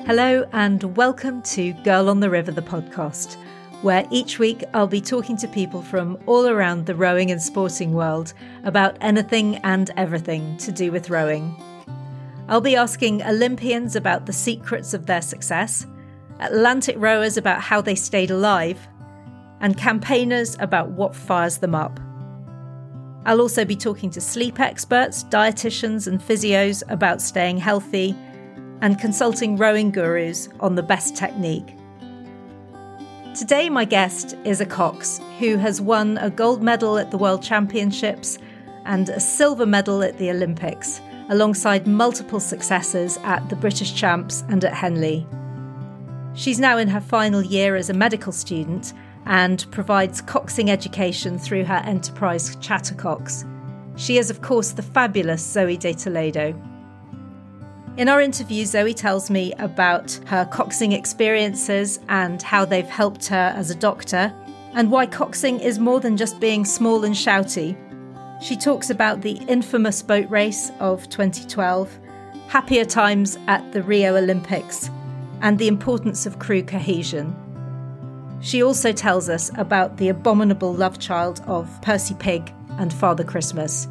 Hello and welcome to Girl on the River, the podcast, where each week I'll be talking to people from all around the rowing and sporting world about anything and everything to do with rowing. I'll be asking Olympians about the secrets of their success, Atlantic rowers about how they stayed alive, and campaigners about what fires them up. I'll also be talking to sleep experts, dietitians and physios about staying healthy, and consulting rowing gurus on the best technique. Today my guest is a cox who has won a gold medal at the World Championships and a silver medal at the Olympics, alongside multiple successes at the British Champs and at Henley. She's now in her final year as a medical student and provides coxing education through her enterprise Chattercox. She is, of course, the fabulous Zoe de Toledo. In our interview, Zoe tells me about her coxing experiences and how they've helped her as a doctor, and why coxing is more than just being small and shouty. She talks about the infamous boat race of 2012, happier times at the Rio Olympics, and the importance of crew cohesion. She also tells us about the abominable love child of Percy Pig and Father Christmas.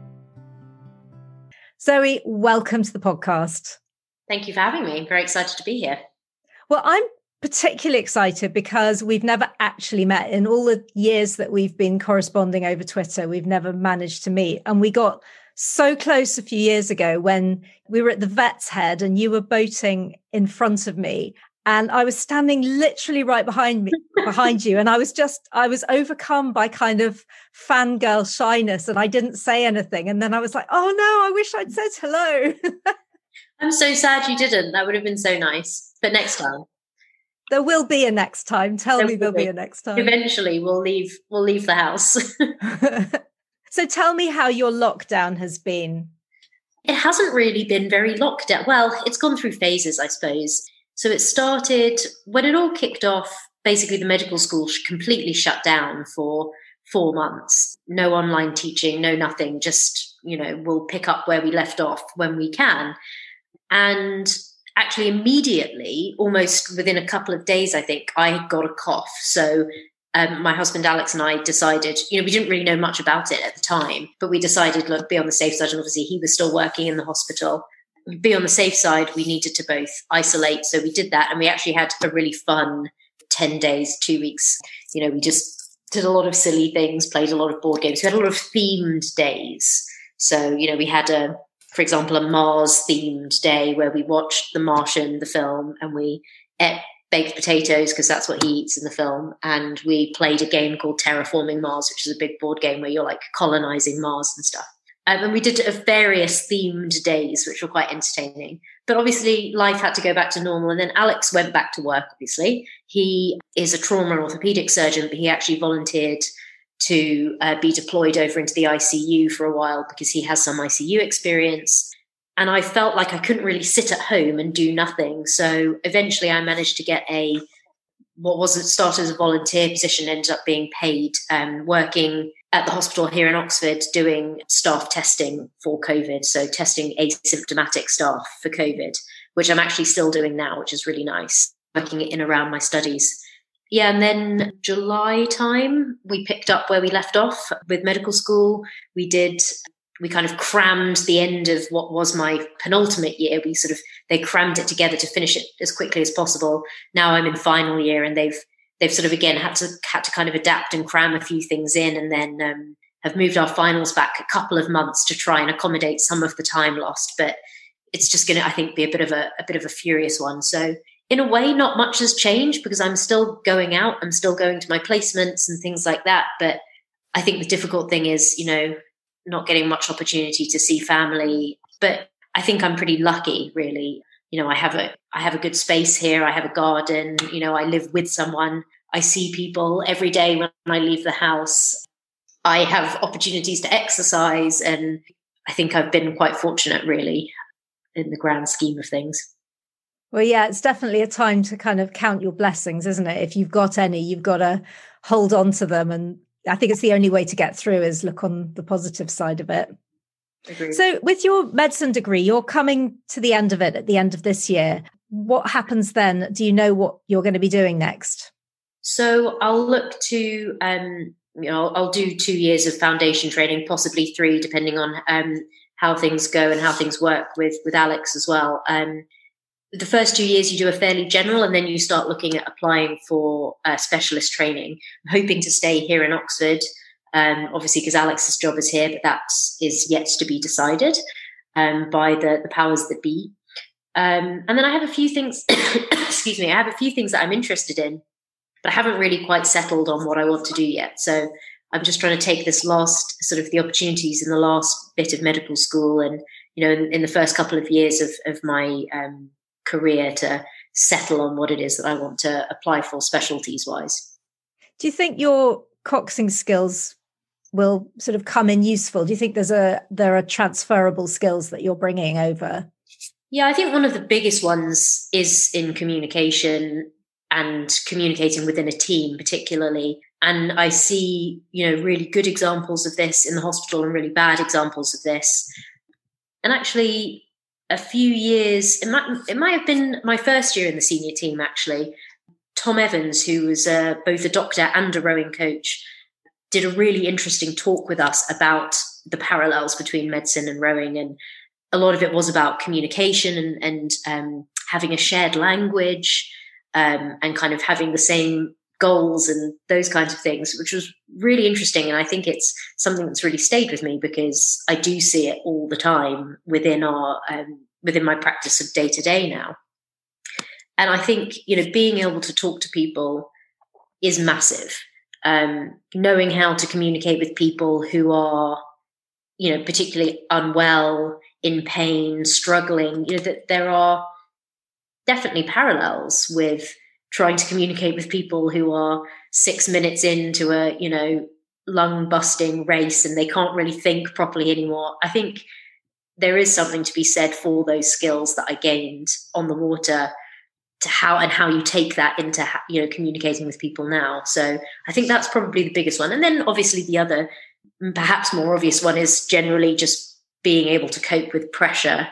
Zoe, welcome to the podcast. Thank you for having me. I'm very excited to be here. Well, I'm particularly excited because we've never actually met. In all the years that we've been corresponding over Twitter, we've never managed to meet. And we got so close a few years ago when we were at the Vet's Head and you were boating in front of me. And I was standing literally right behind you. And I was overcome by kind of fangirl shyness and I didn't say anything. And then I was like, oh no, I wish I'd said hello. I'm so sad you didn't. That would have been so nice. But next time. There will be a next time. There'll be a next time. Eventually we'll leave the house. So tell me how your lockdown has been. It hasn't really been very locked down. Well, it's gone through phases, I suppose. So it started when it all kicked off. Basically, the medical school completely shut down for 4 months. No online teaching, no nothing. Just, we'll pick up where we left off when we can. And actually, immediately, almost within a couple of days, I think, I got a cough. So my husband Alex and I decided, we didn't really know much about it at the time, but we decided, look, be on the safe side. And obviously, he was still working in the hospital. Be on the safe side, we needed to both isolate. So we did that. And we actually had a really fun 10 days, 2 weeks. We just did a lot of silly things, played a lot of board games. We had a lot of themed days. So, we had for example, a Mars themed day where we watched The Martian, the film, and we ate baked potatoes because that's what he eats in the film. And we played a game called Terraforming Mars, which is a big board game where you're like colonizing Mars and stuff. And we did various themed days, which were quite entertaining. But obviously, life had to go back to normal. And then Alex went back to work, obviously. He is a trauma and orthopedic surgeon, but he actually volunteered to be deployed over into the ICU for a while because he has some ICU experience. And I felt like I couldn't really sit at home and do nothing. So eventually I managed to get what wasn't started as a volunteer position, ended up being paid, working at the hospital here in Oxford doing staff testing for COVID. So testing asymptomatic staff for COVID, which I'm actually still doing now, which is really nice, working in around my studies. Yeah, and then July time, we picked up where we left off with medical school. We kind of crammed the end of what was my penultimate year. They crammed it together to finish it as quickly as possible. Now I'm in final year and they've sort of again had to kind of adapt and cram a few things in, and then have moved our finals back a couple of months to try and accommodate some of the time lost. But it's just going to, I think, be a bit of a furious one. So in a way, not much has changed because I'm still going out. I'm still going to my placements and things like that. But I think the difficult thing is, not getting much opportunity to see family. But I think I'm pretty lucky, really. I have a good space here. I have a garden. I live with someone. I see people every day when I leave the house. I have opportunities to exercise. And I think I've been quite fortunate, really, in the grand scheme of things. Well, yeah, it's definitely a time to kind of count your blessings, isn't it? If you've got any, you've got to hold on to them. And I think it's the only way to get through is look on the positive side of it. Agreed. So with your medicine degree, you're coming to the end of it at the end of this year. what happens then? Do you know what you're going to be doing next? So I'll look to, I'll do 2 years of foundation training, possibly 3, depending on how things go and how things work with Alex as well. The first 2 years you do a fairly general, and then you start looking at applying for specialist training. I'm hoping to stay here in Oxford, obviously because Alex's job is here, but that is yet to be decided by the powers that be. And then I have a few things, excuse me, I have a few things that I'm interested in, but I haven't really quite settled on what I want to do yet. So I'm just trying to take this last sort of the opportunities in the last bit of medical school and, in the first couple of years of my career to settle on what it is that I want to apply for specialties wise. Do you think your coxing skills will sort of come in useful? Do you think there are transferable skills that you're bringing over? Yeah, I think one of the biggest ones is in communication and communicating within a team particularly. And I see, really good examples of this in the hospital and really bad examples of this. And actually, a few years, it might have been my first year in the senior team, actually. Tom Evans, who was both a doctor and a rowing coach, did a really interesting talk with us about the parallels between medicine and rowing. And a lot of it was about communication and having a shared language and kind of having the same goals and those kinds of things, which was really interesting. And I think it's something that's really stayed with me because I do see it all the time within my practice of day to day now. And I think, being able to talk to people is massive. Knowing how to communicate with people who are, particularly unwell, in pain, struggling, that there are definitely parallels with trying to communicate with people who are 6 minutes into a, lung busting race and they can't really think properly anymore. I think there is something to be said for those skills that I gained on the water to how you take that into, communicating with people now. So I think that's probably the biggest one. And then obviously the other, perhaps more obvious one is generally just being able to cope with pressure.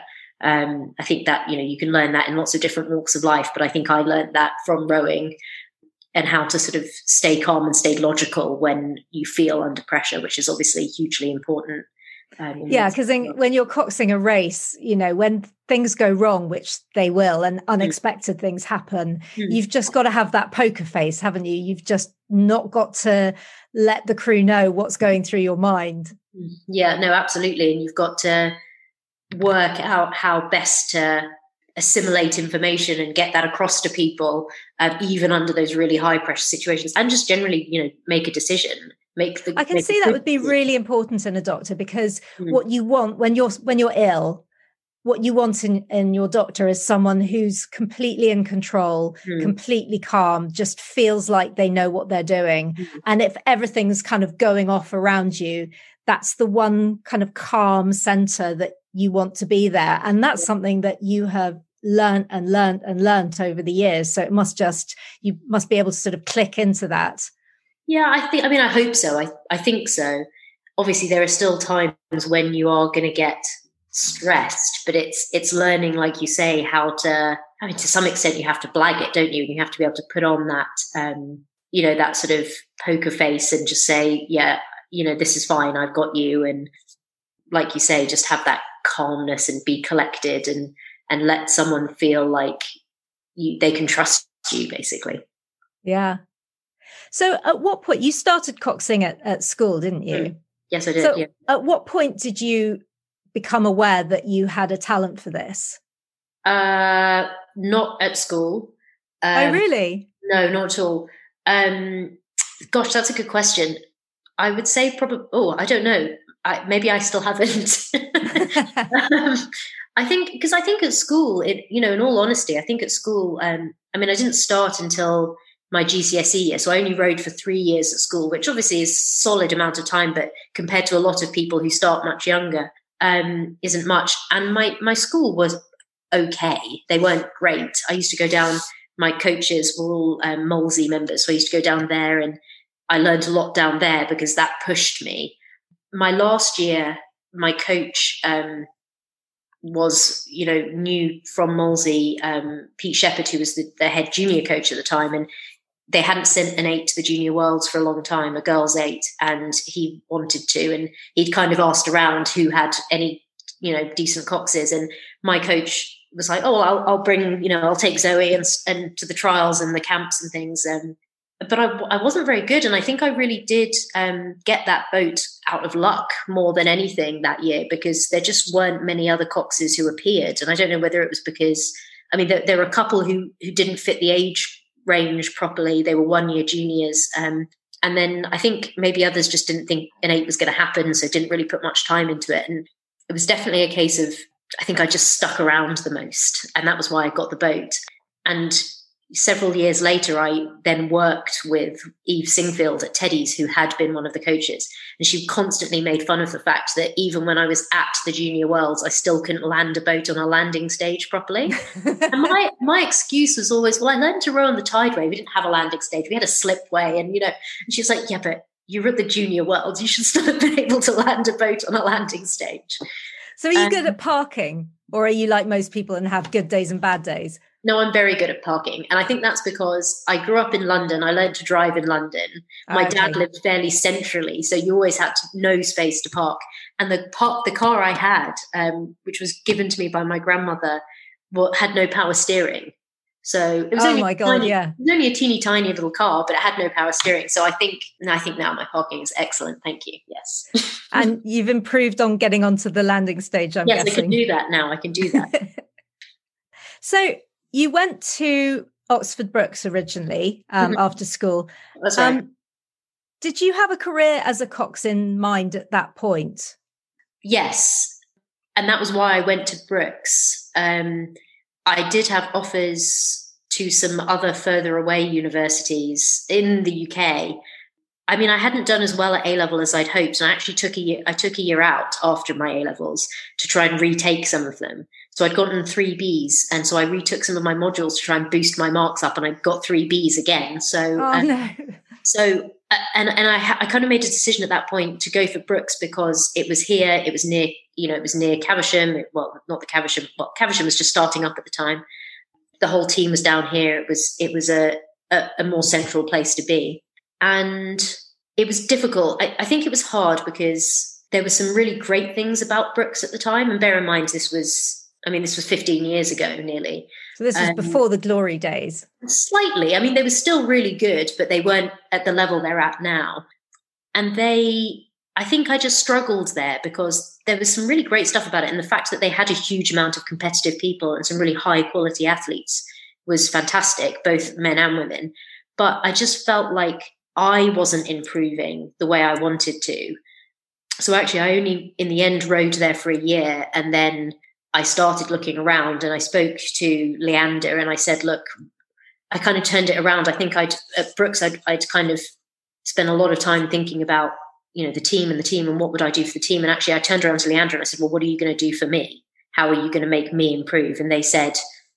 I think that, you can learn that in lots of different walks of life, but I think I learned that from rowing and how to sort of stay calm and stay logical when you feel under pressure, which is obviously hugely important. Yeah, because when you're coxing a race, when things go wrong, which they will, and unexpected things happen, you've just got to have that poker face, haven't you? You've just not got to let the crew know what's going through your mind. Yeah, no, absolutely. And you've got to work out how best to assimilate information and get that across to people, even under those really high pressure situations, and just generally, make a decision. I can see that would be really important in a doctor, because what you want when you're ill, what you want in your doctor is someone who's completely in control, completely calm, just feels like they know what they're doing. And if everything's kind of going off around you, that's the one kind of calm center that you want to be there. And that's something that you have learned over the years. So you must be able to sort of click into that. Yeah, I hope so. I think so. Obviously, there are still times when you are going to get stressed, but it's learning, like you say, how to, to some extent, you have to blag it, don't you? You have to be able to put on that, that sort of poker face and just say, yeah, this is fine. I've got you. And like you say, just have that calmness and be collected and let someone feel like they can trust you, basically. Yeah. So at what point, you started coxing at school, didn't you? Yes, I did. So yeah. At what point did you become aware that you had a talent for this? Not at school. Oh, really? No, not at all. Gosh, that's a good question. I would say probably, I don't know. Maybe I still haven't. I think at school, in all honesty, I think at school, I didn't start until my GCSE year. So I only rowed for 3 years at school, which obviously is a solid amount of time, but compared to a lot of people who start much younger, isn't much. And my school was okay. They weren't great. I used to go down, my coaches were all Molesey members. So I used to go down there and I learned a lot down there because that pushed me. My last year, my coach knew from Molesey, Pete Shepherd, who was the head junior coach at the time, and they hadn't sent an 8 to the Junior Worlds for a long time, a girls' 8, and he wanted to, and he'd kind of asked around who had any, decent coxes, and my coach was like, "Oh, I'll bring, I'll take Zoe and to the trials and the camps and things." But I wasn't very good, and I think I really did get that boat out of luck more than anything that year, because there just weren't many other coxes who appeared, and I don't know whether it was because, there were a couple who didn't fit the age range properly. They were 1-year juniors, and then I think maybe others just didn't think an 8 was going to happen, so didn't really put much time into it. And it was definitely a case of, I think I just stuck around the most, and that was why I got the boat. And several years later, I then worked with Eve Singfield at Teddy's, who had been one of the coaches. And she constantly made fun of the fact that even when I was at the Junior Worlds, I still couldn't land a boat on a landing stage properly. And my excuse was always, well, I learned to row on the tideway. We didn't have a landing stage. We had a slipway. And, and she was like, yeah, but you're at the Junior Worlds. You should still have been able to land a boat on a landing stage. So are you good at parking, or are you like most people and have good days and bad days? No, I'm very good at parking. And I think that's because I grew up in London. I learned to drive in London. My dad lived fairly centrally, so you always had no space to park. And the car I had, which was given to me by my grandmother, had no power steering. So it was it was only a teeny tiny little car, but it had no power steering. So I think now my parking is excellent. Thank you. Yes. And you've improved on getting onto the landing stage, I'm guessing. Yes, I can do that now. I can do that. So you went to Oxford Brookes originally after school. That's right. Did you have a career as a cox in mind at that point? Yes. And that was why I went to Brookes. I did have offers to some other further away universities in the UK. I hadn't done as well at A-level as I'd hoped. And I actually took a year out after my A-levels to try and retake some of them. So I'd gotten 3 Bs. And so I retook some of my modules to try and boost my marks up, and I got 3 Bs again. So, I kind of made a decision at that point to go for Brookes because it was here. It was near, it was near Caversham. Well, not the Caversham. Well, Caversham was just starting up at the time. The whole team was down here. It was a more central place to be. And it was difficult. I think it was hard because there were some really great things about Brookes at the time. And bear in mind, this was 15 years ago, nearly. So this was before the glory days. Slightly. They were still really good, but they weren't at the level they're at now. And I think I just struggled there because there was some really great stuff about it. And the fact that they had a huge amount of competitive people and some really high quality athletes was fantastic, both men and women. But I just felt like I wasn't improving the way I wanted to. So actually, I only, in the end, rowed there for a year. And then I started looking around, and I spoke to Leander and I said, look, I kind of turned it around. I think at Brookes, I'd kind of spent a lot of time thinking about, the team and what would I do for the team. And actually I turned around to Leander and I said, well, what are you going to do for me? How are you going to make me improve? And they said,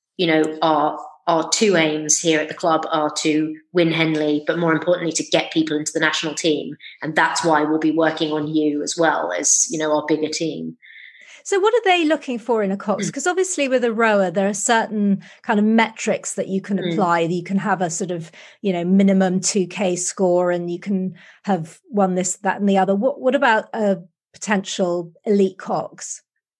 our 2 aims here at the club are to win Henley, but more importantly, to get people into the national team. And that's why we'll be working on you as well as, our bigger team. So what are they looking for in a cox? Because obviously with a rower, there are certain kind of metrics that you can apply. You can have a sort of, minimum 2K score, and you can have won this, that, and the other. What about a potential elite cox?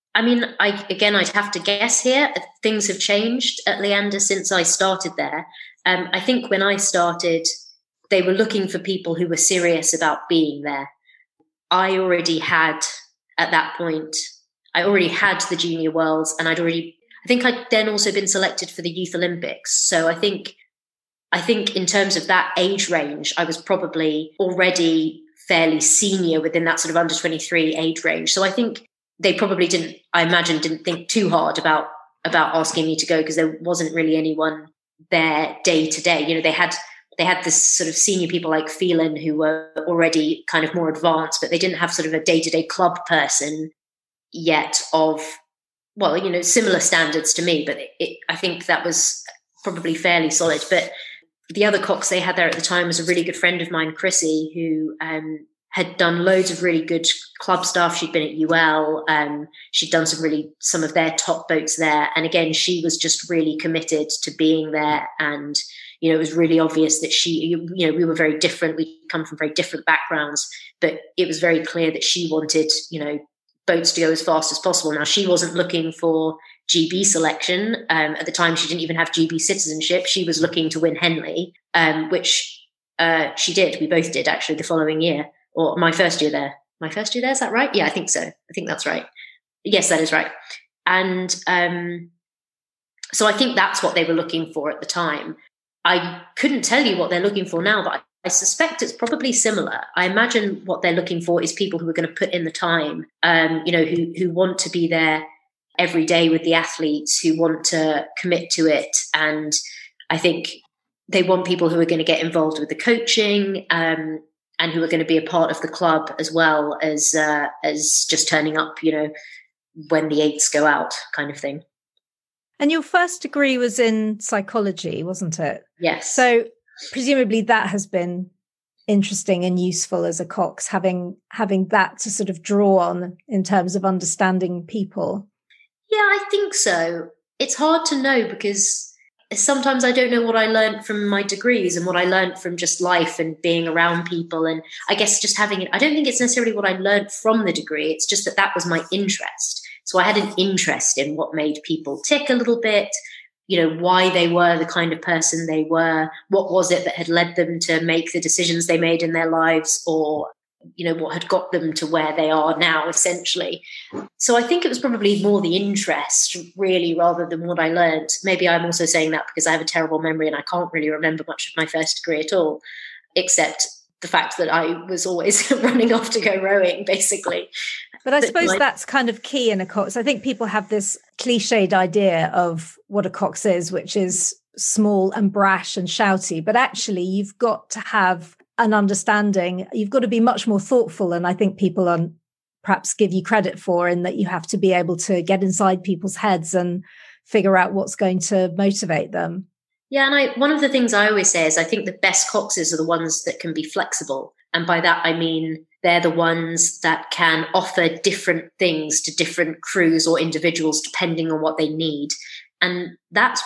I'd have to guess here. Things have changed at Leander since I started there. I think when I started, they were looking for people who were serious about being there. I already had, at that point, the Junior Worlds, and I think I'd then also been selected for the Youth Olympics. So I think in terms of that age range, I was probably already fairly senior within that sort of under 23 age range. So I think they probably didn't think too hard about asking me to go, because there wasn't really anyone there day to day. They had this sort of senior people like Phelan who were already kind of more advanced, but they didn't have sort of a day-to-day club person yet of, similar standards to me. But I think that was probably fairly solid. But the other cox they had there at the time was a really good friend of mine, Chrissy, who had done loads of really good club stuff. She'd been at UL. She'd done some of their top boats there. And again, she was just really committed to being there. And, it was really obvious that we were very different. We come from very different backgrounds, but it was very clear that she wanted, boats to go as fast as possible. Now, she wasn't looking for GB selection. At the time, she didn't even have GB citizenship. She was looking to win Henley, which she did. We both did, actually, the following year. Or my first year there. My first year there, is that right? Yeah, I think so. I think that's right. Yes, that is right. And so I think that's what they were looking for at the time. I couldn't tell you what they're looking for now, but I suspect it's probably similar. I imagine what they're looking for is people who are going to put in the time, who want to be there every day with the athletes, who want to commit to it. And I think they want people who are going to get involved with the coaching, and who are going to be a part of the club as well as just turning up, when the eights go out, kind of thing. And your first degree was in psychology, wasn't it? Yes. So presumably that has been interesting and useful as a Cox, having that to sort of draw on in terms of understanding people. Yeah, I think so. It's hard to know because sometimes I don't know what I learned from my degrees and what I learned from just life and being around people. And I guess just having it, I don't think it's necessarily what I learned from the degree. It's just that was my interest. So I had an interest in what made people tick a little bit, why they were the kind of person they were, what was it that had led them to make the decisions they made in their lives, or, what had got them to where they are now, essentially. So I think it was probably more the interest, really, rather than what I learned. Maybe I'm also saying that because I have a terrible memory and I can't really remember much of my first degree at all, except the fact that I was always running off to go rowing, basically. But I suppose that's kind of key in a Cox. I think people have this cliched idea of what a Cox is, which is small and brash and shouty. But actually, you've got to have an understanding. You've got to be much more thoughtful. And I think people perhaps give you credit for, in that you have to be able to get inside people's heads and figure out what's going to motivate them. Yeah, and one of the things I always say is I think the best Coxes are the ones that can be flexible. And by that, I mean they're the ones that can offer different things to different crews or individuals depending on what they need. And that's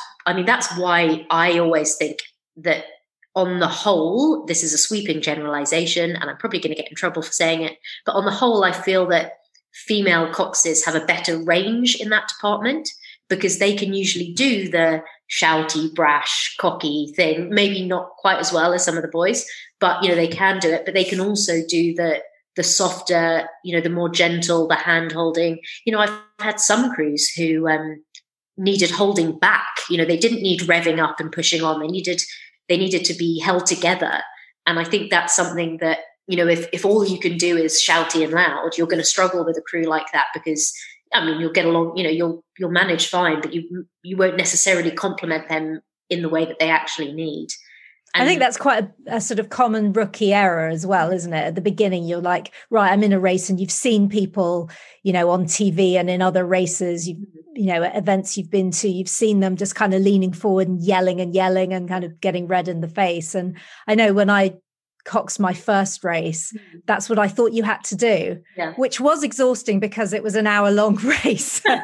why I always think that on the whole, this is a sweeping generalization, and I'm probably going to get in trouble for saying it, but on the whole, I feel that female Coxes have a better range in that department, because they can usually do the shouty, brash, cocky thing, maybe not quite as well as some of the boys, but, they can do it. But they can also do the softer, the more gentle, the hand holding. I've had some crews who needed holding back. They didn't need revving up and pushing on. They needed to be held together. And I think that's something that, if all you can do is shouty and loud, you're going to struggle with a crew like that, because you'll get along, you'll manage fine, but you won't necessarily complement them in the way that they actually need. And I think that's quite a sort of common rookie error as well, isn't it? At the beginning, you're like, right, I'm in a race, and you've seen people, on TV and in other races, at events you've been to, you've seen them just kind of leaning forward and yelling and kind of getting red in the face. And I know when I Coxed my first race, that's what I thought you had to do, which was exhausting because it was an hour-long race. So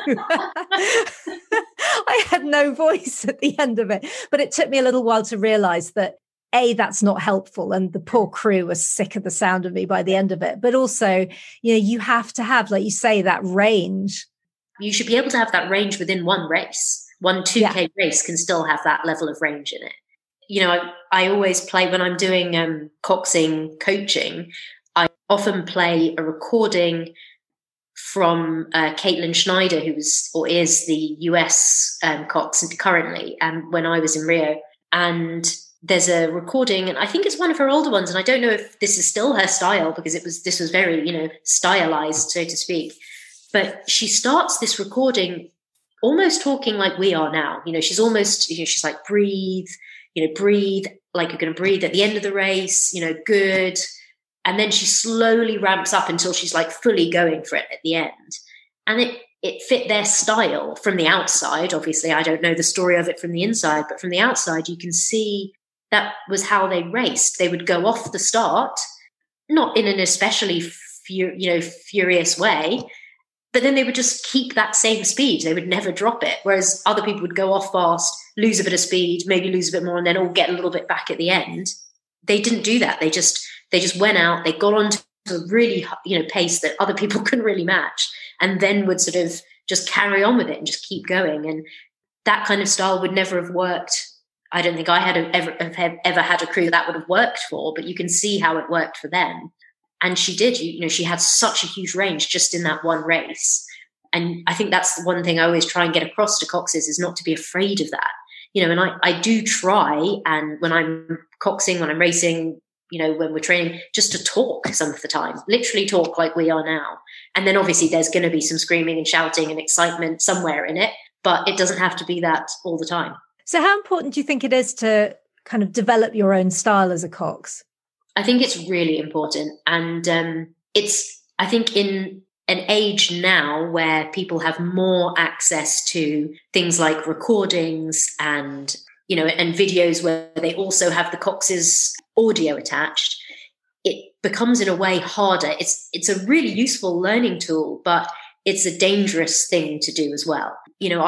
I had no voice at the end of it. But it took me a little while to realise that, A, that's not helpful, and the poor crew was sick of the sound of me by the end of it. But also, you have to have, like you say, that range. You should be able to have that range within one race. One 2K race can still have that level of range in it. I always play, when I'm doing coxing coaching, I often play a recording from Caitlin Schneider, who is the US cox currently, and when I was in Rio. And there's a recording, and I think it's one of her older ones, and I don't know if this is still her style, because this was very, stylized, so to speak. But she starts this recording almost talking like we are now. She's almost, she's like, breathe, breathe like you're going to breathe at the end of the race, good. And then she slowly ramps up until she's like fully going for it at the end. And it fit their style from the outside. Obviously, I don't know the story of it from the inside, but from the outside, you can see that was how they raced. They would go off the start not in an especially furious way, but then they would just keep that same speed. They would never drop it. Whereas other people would go off fast, lose a bit of speed, maybe lose a bit more, and then all get a little bit back at the end. They didn't do that. They just went out, they got on to a really, pace that other people couldn't really match, and then would sort of just carry on with it and just keep going. And that kind of style would never have worked. I don't think I had ever had a crew that would have worked for, but you can see how it worked for them. And she did, she had such a huge range just in that one race. And I think that's the one thing I always try and get across to coxes, is not to be afraid of that. And I do try, and when I'm coxing, when I'm racing, when we're training, just to talk some of the time, literally talk like we are now. And then obviously there's going to be some screaming and shouting and excitement somewhere in it, but it doesn't have to be that all the time. So how important do you think it is to kind of develop your own style as a cox? I think it's really important. And I think in an age now where people have more access to things like recordings and, and videos where they also have the cox's audio attached, it becomes in a way harder. It's a really useful learning tool, but it's a dangerous thing to do as well.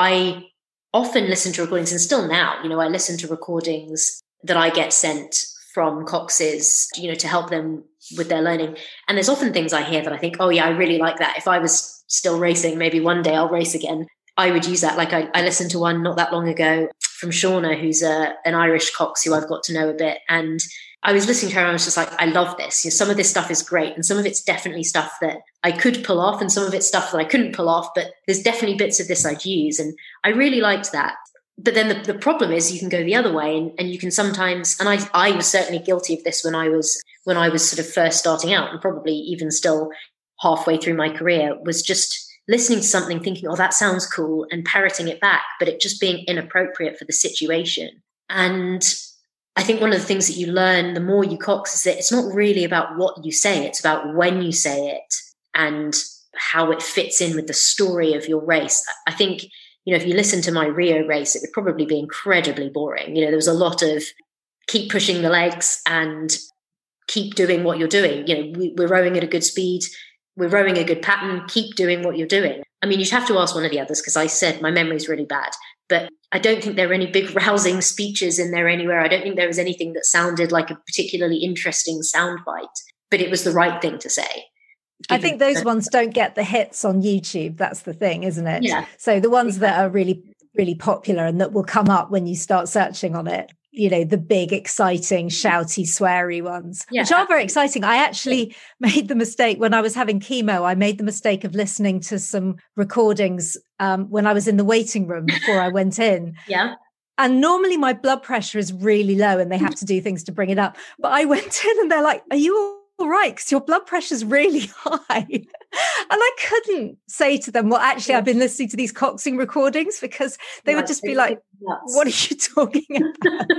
I often listen to recordings, and still now, I listen to recordings that I get sent from coxes, to help them with their learning. And there's often things I hear that I think, oh yeah, I really like that. If I was still racing, maybe one day I'll race again, I would use that. Like I listened to one not that long ago from Shauna, who's an Irish cox who I've got to know a bit. And I was listening to her and I was just like, I love this. Some of this stuff is great. And some of it's definitely stuff that I could pull off, and some of it's stuff that I couldn't pull off, but there's definitely bits of this I'd use. And I really liked that. But then the problem is you can go the other way, and you can sometimes, and I was certainly guilty of this when I was sort of first starting out, and probably even still halfway through my career, was just listening to something thinking, oh, that sounds cool, and parroting it back, but it just being inappropriate for the situation. And I think one of the things that you learn the more you cox is that it's not really about what you say, it's about when you say it and how it fits in with the story of your race. I think, if you listen to my Rio race, it would probably be incredibly boring. There was a lot of keep pushing the legs and keep doing what you're doing. We're rowing at a good speed. We're rowing a good pattern. Keep doing what you're doing. I mean, you'd have to ask one of the others, because I said my memory's really bad. But I don't think there were any big rousing speeches in there anywhere. I don't think there was anything that sounded like a particularly interesting soundbite, but it was the right thing to say. I think those ones don't get the hits on YouTube. That's the thing, isn't it? Yeah. So the ones that are really, really popular and that will come up when you start searching on it, the big, exciting, shouty, sweary ones, which are very exciting. I actually made the mistake when I was having chemo. I made the mistake of listening to some recordings when I was in the waiting room before I went in. Yeah. And normally my blood pressure is really low and they have to do things to bring it up. But I went in and they're like, are you all right? Because your blood pressure is really high. And I couldn't say to them, well, actually, I've been listening to these coxing recordings, because they would just be like, what are you talking about?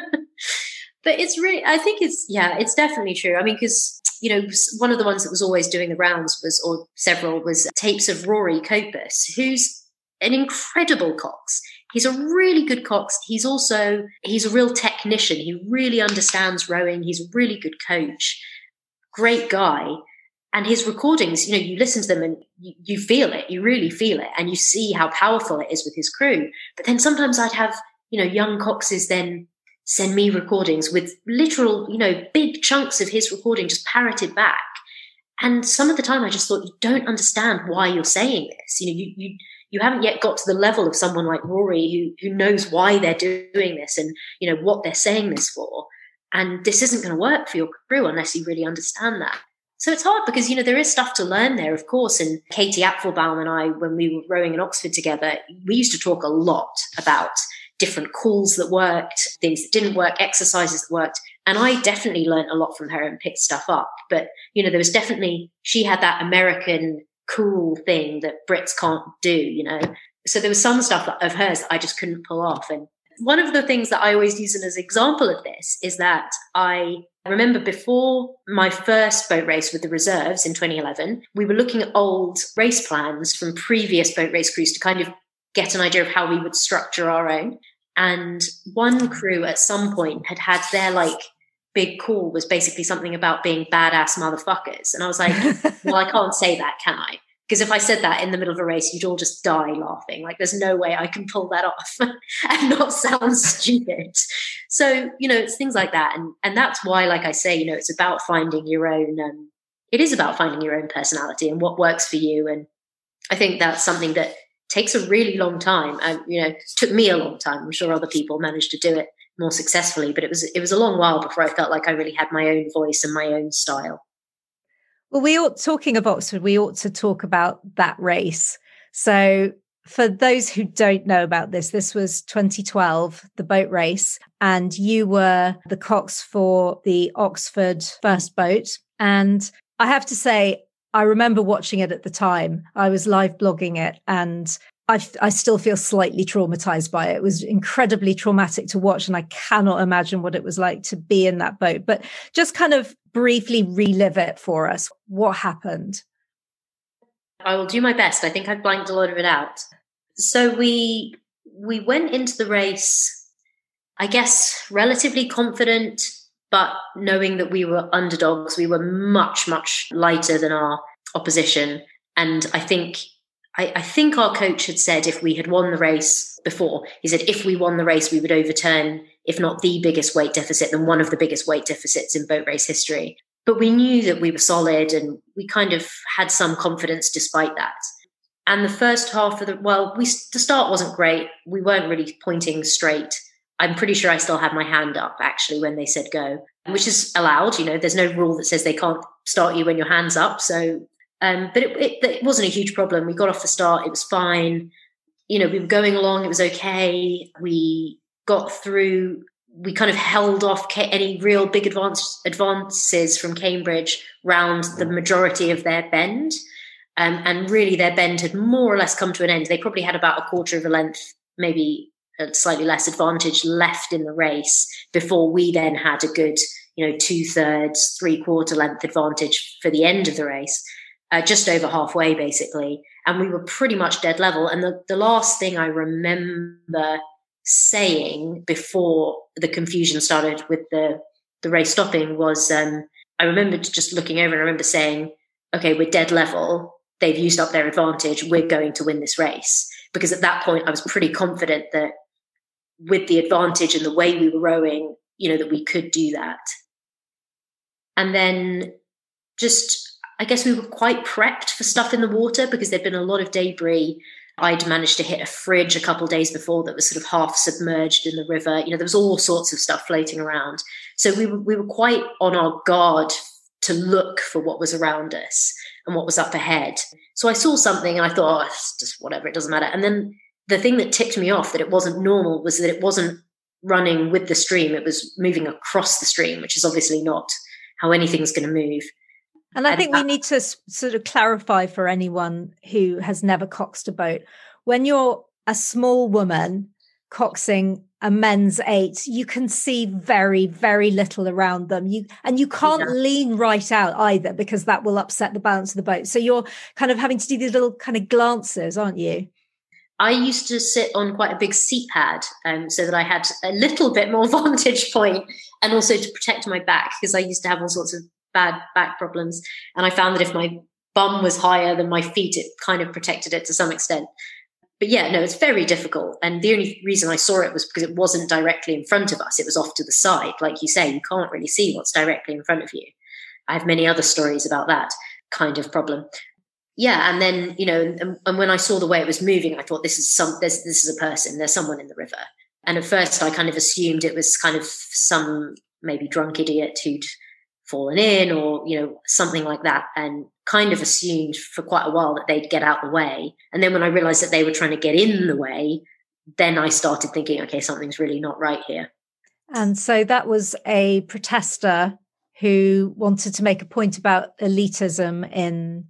But it's really, I think it's definitely true. I mean, because, one of the ones that was always doing the rounds was tapes of Rory Copus, who's an incredible cox. He's a really good cox. He's a real technician. He really understands rowing. He's a really good coach. Great guy. And his recordings, you listen to them and you feel it, you really feel it, and you see how powerful it is with his crew. But then sometimes I'd have, young coxes then send me recordings with literal, big chunks of his recording just parroted back. And some of the time I just thought, you don't understand why you're saying this. You haven't yet got to the level of someone like Rory who knows why they're doing this and, what they're saying this for. And this isn't going to work for your crew unless you really understand that. So it's hard because, there is stuff to learn there, of course. And Katie Apfelbaum and I, when we were rowing in Oxford together, we used to talk a lot about different calls that worked, things that didn't work, exercises that worked. And I definitely learned a lot from her and picked stuff up. But, there was definitely, she had that American cool thing that Brits can't do, So there was some stuff of hers that I just couldn't pull off. And one of the things that I always use as an example of this is that I remember before my first boat race with the reserves in 2011, we were looking at old race plans from previous boat race crews to kind of get an idea of how we would structure our own. And one crew at some point had their big call was basically something about being badass motherfuckers. And I was like, well, I can't say that, can I? Because if I said that in the middle of a race, you'd all just die laughing. Like, there's no way I can pull that off and not sound stupid. So, it's things like that. And that's why, like I say, it's about finding your own, it is about finding your own personality and what works for you. And I think that's something that takes a really long time. And, it took me a long time. I'm sure other people managed to do it more successfully, but it was a long while before I felt like I really had my own voice and my own style. Well, talking of Oxford, we ought to talk about that race. So for those who don't know about this was 2012, the boat race, and you were the cox for the Oxford first boat. And I have to say, I remember watching it at the time. I was live blogging it, and I still feel slightly traumatized by it. It was incredibly traumatic to watch, and I cannot imagine what it was like to be in that boat. But just kind of briefly relive it for us. What happened? I will do my best. I think I've blanked a lot of it out. So we went into the race, I guess, relatively confident, but knowing that we were underdogs. We were much, much lighter than our opposition. And I think our coach had said if we had won the race before, he said if we won the race, we would overturn, if not the biggest weight deficit, then one of the biggest weight deficits in boat race history. But we knew that we were solid, and we kind of had some confidence despite that. And the first half of the start wasn't great. We weren't really pointing straight. I'm pretty sure I still had my hand up actually when they said go, which is allowed. There's no rule that says they can't start you when your hand's up. So but it wasn't a huge problem. We got off the start. It was fine. We were going along. It was okay. We got through. We kind of held off any real big advances from Cambridge round the majority of their bend. And really their bend had more or less come to an end. They probably had about a quarter of a length, maybe a slightly less advantage left in the race before we then had a good, 2/3, 3/4 length advantage for the end of the race. Just over halfway, basically. And we were pretty much dead level. And the last thing I remember saying before the confusion started with the race stopping was, I remember just looking over and I remember saying, okay, we're dead level. They've used up their advantage. We're going to win this race. Because at that point, I was pretty confident that with the advantage and the way we were rowing, that we could do that. And then I guess we were quite prepped for stuff in the water because there'd been a lot of debris. I'd managed to hit a fridge a couple of days before that was sort of half submerged in the river. There was all sorts of stuff floating around. So we were quite on our guard to look for what was around us and what was up ahead. So I saw something and I thought, oh, it's just whatever, it doesn't matter. And then the thing that ticked me off that it wasn't normal was that it wasn't running with the stream. It was moving across the stream, which is obviously not how anything's going to move. And I think we need to sort of clarify for anyone who has never coxed a boat. When you're a small woman coxing a men's 8, you can see very, very little around them. You can't lean right out either because that will upset the balance of the boat. So you're kind of having to do these little kind of glances, aren't you? I used to sit on quite a big seat pad so that I had a little bit more vantage point, and also to protect my back because I used to have all sorts of bad back problems. And I found that if my bum was higher than my feet, it kind of protected it to some extent. But yeah, no, it's very difficult. And the only reason I saw it was because it wasn't directly in front of us. It was off to the side. Like you say, you can't really see what's directly in front of you. I have many other stories about that kind of problem. Yeah. And then, and when I saw the way it was moving, I thought this is a person, there's someone in the river. And at first I kind of assumed it was kind of some maybe drunk idiot who'd fallen in or, something like that, and kind of assumed for quite a while that they'd get out the way. And then when I realized that they were trying to get in the way, then I started thinking, okay, something's really not right here. And so that was a protester who wanted to make a point about elitism in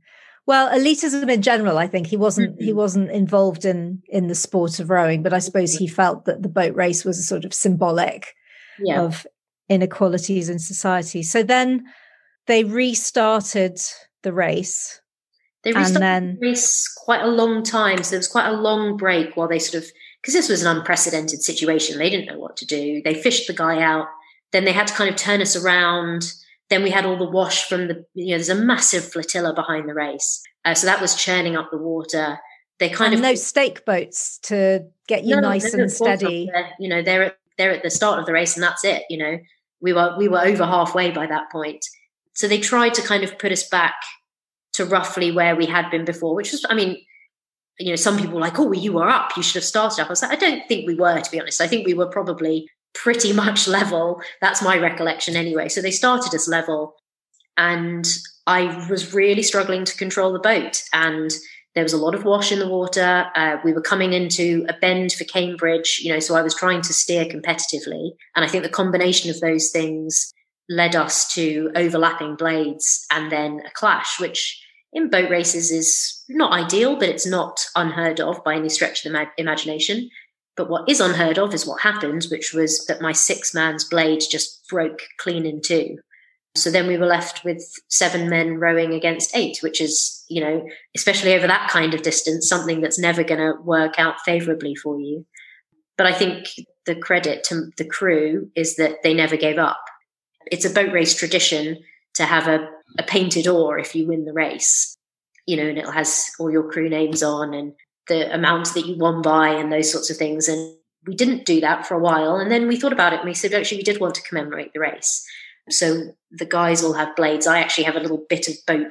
general. I think he wasn't involved in the sport of rowing, but I suppose he felt that the boat race was a sort of symbolic of inequalities in society. So then they restarted the race. The race quite a long time. So there was quite a long break while they because this was an unprecedented situation. They didn't know what to do. They fished the guy out. Then they had to kind of turn us around. Then we had all the wash from there's a massive flotilla behind the race. So that was churning up the water. They no stake boats to get you nice and steady. They're at the start of the race, and that's it. We were over halfway by that point. So they tried to kind of put us back to roughly where we had been before, which was, some people were like, oh, well, you were up. You should have started up. I was like, I don't think we were, to be honest. I think we were probably pretty much level. That's my recollection anyway. So they started us level, and I was really struggling to control the boat. And there was a lot of wash in the water. We were coming into a bend for Cambridge, so I was trying to steer competitively. And I think the combination of those things led us to overlapping blades and then a clash, which in boat races is not ideal, but it's not unheard of by any stretch of the imagination. But what is unheard of is what happened, which was that my 6-man's blade just broke clean in two. So then we were left with 7 men rowing against 8, which is, especially over that kind of distance, something that's never going to work out favorably for you. But I think the credit to the crew is that they never gave up. It's a boat race tradition to have a painted oar if you win the race, and it has all your crew names on and the amount that you won by and those sorts of things. And we didn't do that for a while. And then we thought about it and we said, actually, we did want to commemorate the race. So the guys all have blades. I actually have a little bit of